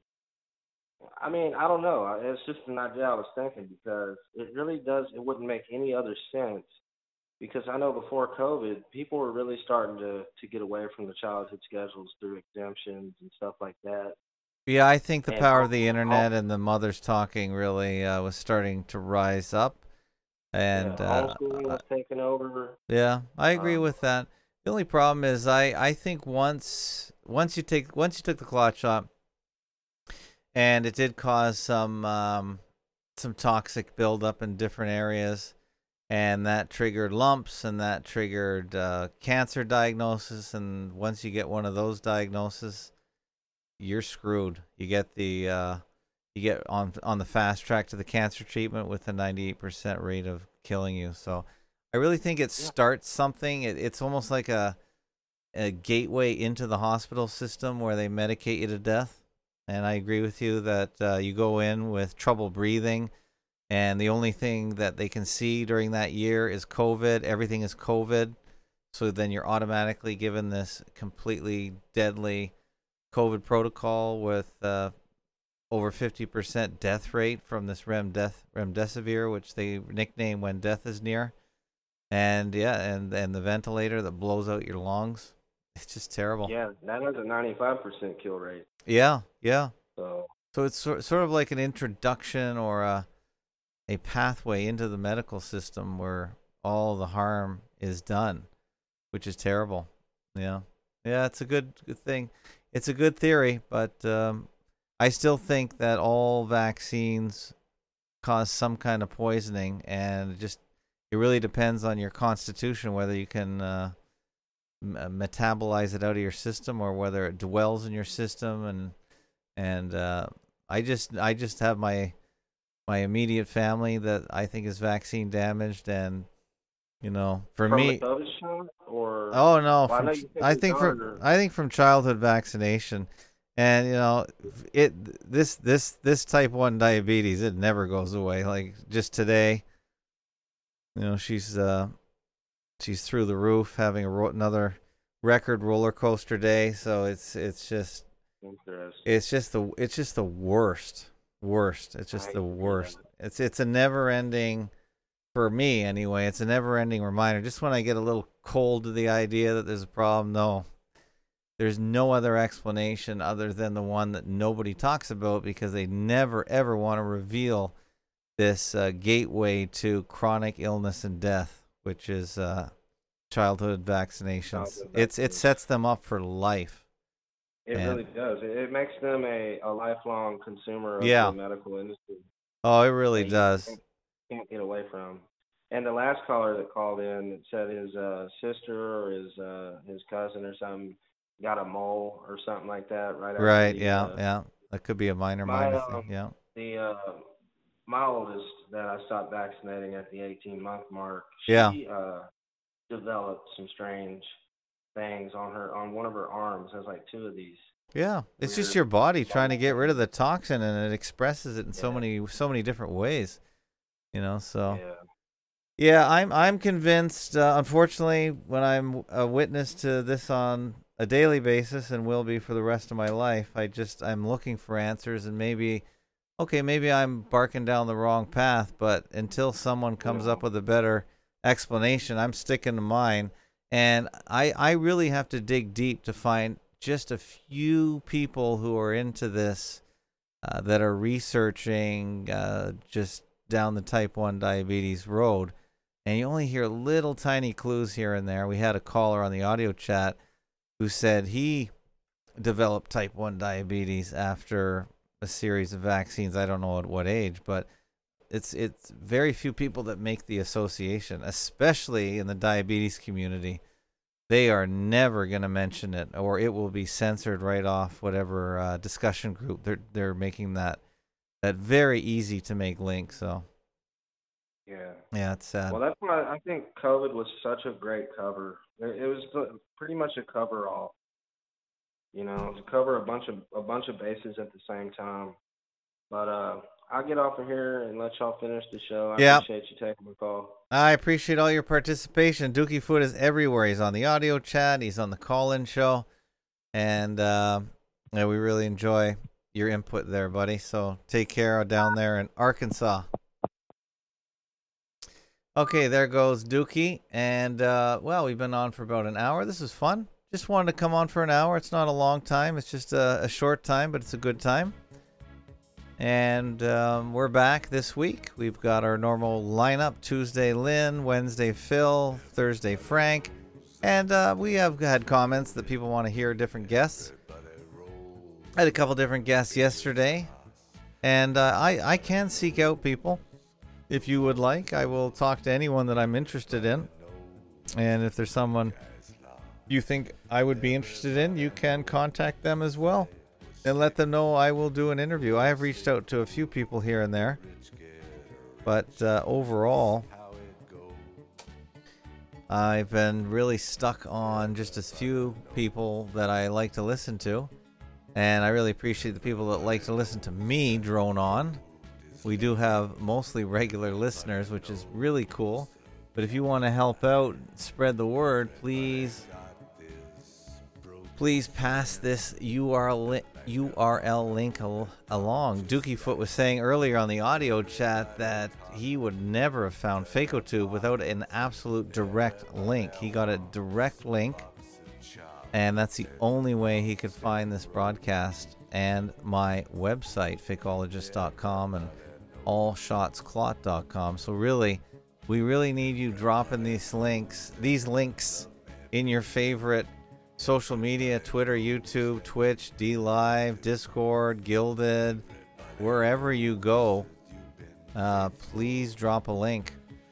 I mean, I don't know. It's just an idea I was thinking because it really does. It wouldn't make any other sense because I know before COVID, people were really starting to to get away from the childhood schedules through exemptions and stuff like that. Yeah, I think the And power all, of the all, internet and the mothers talking really uh, was starting to rise up. And yeah, uh, homeschooling was taking over. yeah, I agree Um, with that. The only problem is I, I think once once you take once you took the clot shot, and it did cause some um, some toxic buildup in different areas, and that triggered lumps, and that triggered uh, cancer diagnosis. And once you get one of those diagnoses, you're screwed. You get the uh, you get on on the fast track to the cancer treatment with a ninety-eight percent rate of killing you. So I really think it starts something. It, it's almost like a a gateway into the hospital system where they medicate you to death. And I agree with you that uh, you go in with trouble breathing, and the only thing that they can see during that year is COVID. Everything is COVID. So then you're automatically given this completely deadly COVID protocol with uh, over fifty percent death rate from this remdeth, remdesivir, which they nickname when death is near. And yeah, and, and the ventilator that blows out your lungs. It's just terrible. Yeah, that has a ninety-five percent kill rate. Yeah, yeah. So So it's sor- sort of like an introduction or a, a pathway into the medical system where all the harm is done, which is terrible. Yeah. Yeah, it's a good, good thing. It's a good theory, but um, I still think that all vaccines cause some kind of poisoning, and it just it really depends on your constitution whether you can uh, m- metabolize it out of your system or whether it dwells in your system. And and uh, I just I just have my my immediate family that I think is vaccine damaged, and you know, for from me, the COVID shot or oh no, well, I from know ch- you think I it's think from harder. I think from childhood vaccination, and you know, it this this this type one diabetes, it never goes away. Like just today, you know, she's uh she's through the roof, having a ro- another record roller coaster day. So it's it's just Interesting. it's just the it's just the worst worst. It's just I the can see worst. that. It's it's a never ending. For me, anyway, it's a never-ending reminder. Just when I get a little cold to the idea that there's a problem, no, there's no other explanation other than the one that nobody talks about because they never, ever want to reveal this uh, gateway to chronic illness and death, which is uh, childhood vaccinations. Childhood It's it vaccinations. sets them up for life. It And- really does. It, it makes them a, a lifelong consumer of Yeah. the medical industry. Oh, it really that you does. Can't, can't get away from. And the last caller that called in it said his uh, sister or his uh, his cousin or something got a mole or something like that. Right. After Right? the, Yeah, uh, yeah. That could be a minor, my, minor um, thing. Yeah. The uh, my oldest that I stopped vaccinating at the eighteen month mark. Yeah. She uh, developed some strange things on her on one of her arms. Has like two of these. Yeah, it's just Weird. your body trying to get rid of the toxin, and it expresses it in so Yeah. many so many different ways. You know, so Yeah. yeah, I'm I'm convinced. Uh, unfortunately, when I'm a witness to this on a daily basis, and will be for the rest of my life, I just I'm looking for answers, and maybe, okay, maybe I'm barking down the wrong path, but until someone comes Yeah. up with a better explanation, I'm sticking to mine, and I I really have to dig deep to find just a few people who are into this uh, that are researching uh, just down the type one diabetes road. And you only hear little tiny clues here and there. We had a caller on the audio chat who said he developed type one diabetes after a series of vaccines. I don't know at what age, but it's it's very few people that make the association, especially in the diabetes community. they are never going to mention it, or it will be censored right off whatever uh, discussion group they're they're making that that very easy to make link. So Yeah. yeah, it's sad. Well, that's why I think COVID was such a great cover. It, it was the- pretty much a cover all. You know, to cover a bunch of a bunch of bases at the same time. But uh, I'll get off of here and let y'all finish the show. I Yeah. appreciate you taking the call. I appreciate all your participation. Dookie Foot is everywhere. He's on the audio chat. He's on the call-in show, and uh, yeah, we really enjoy your input there, buddy. So take care down there in Arkansas. Okay, there goes Dookie, and uh, well, we've been on for about an hour. This is fun. Just wanted to come on for an hour. It's not a long time. It's just a, a short time, but it's a good time. And um, we're back this week. We've got our normal lineup: Tuesday Lynn, Wednesday Phil, Thursday Frank, and uh, we have had comments that people want to hear different guests. I had a couple different guests yesterday, and uh, I I can seek out people. If you would like, I will talk to anyone that I'm interested in. And if there's someone you think I would be interested in, you can contact them as well and let them know I will do an interview. I have reached out to a few people here and there, but uh, overall, I've been really stuck on just a few people that I like to listen to, and I really appreciate the people that like to listen to me drone on. We do have mostly regular listeners, which is really cool, but if you want to help out, spread the word, please Please pass this U R L, li- U R L link al- along. Dookie Foot was saying earlier on the audio chat that he would never have found FacoTube without an absolute direct link. He got a direct link, and that's the only way he could find this broadcast and my website, fakeologist dot com and all shots clot dot com. So really, we really need you dropping these links, these links in your favorite social media: Twitter, YouTube, Twitch, D Live, Discord, Gilded, wherever you go. Uh, please drop a link.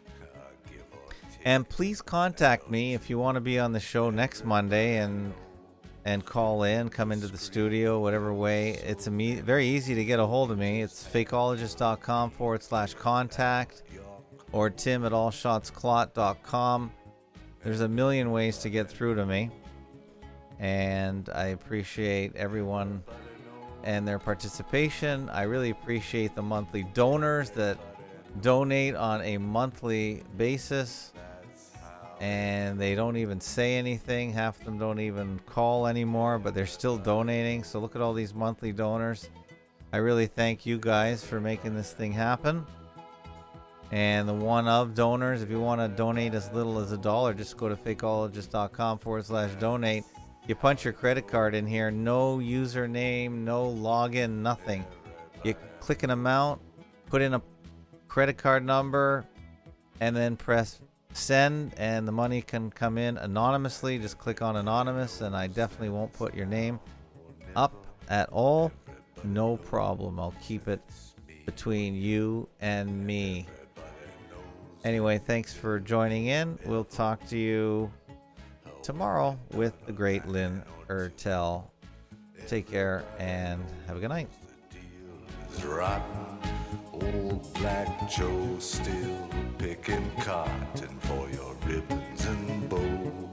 And please contact me if you want to be on the show next Monday and and call in, come into the studio, whatever way. It's imme- very easy to get a hold of me. It's fakeologist dot com forward slash contact or tim at all shots clot dot com. There's a million ways to get through to me. And I appreciate everyone and their participation. I really appreciate the monthly donors that donate on a monthly basis, and they don't even say anything. Half of them don't even call anymore, but they're still donating. So look at all these monthly donors. I really thank you guys for making this thing happen. And the one of donors, if you want to donate as little as a dollar, just go to fakeologist dot com forward slash donate. You punch your credit card in here, no username, no login, nothing. You click an amount, put in a credit card number, and then press send, and the money can come in anonymously. Just click on anonymous, and I definitely won't put your name up at all. No problem. I'll keep it between you and me. Anyway, thanks for joining in. We'll talk to you tomorrow with the great Lynn Ertel. Take care and have a good night. It's rotten. Old Black Joe still picking cotton for your ribbons and bows.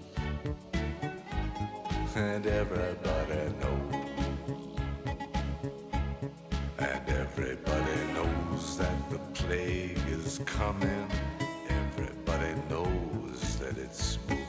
And everybody knows. And everybody knows that the plague is coming. Everybody knows that it's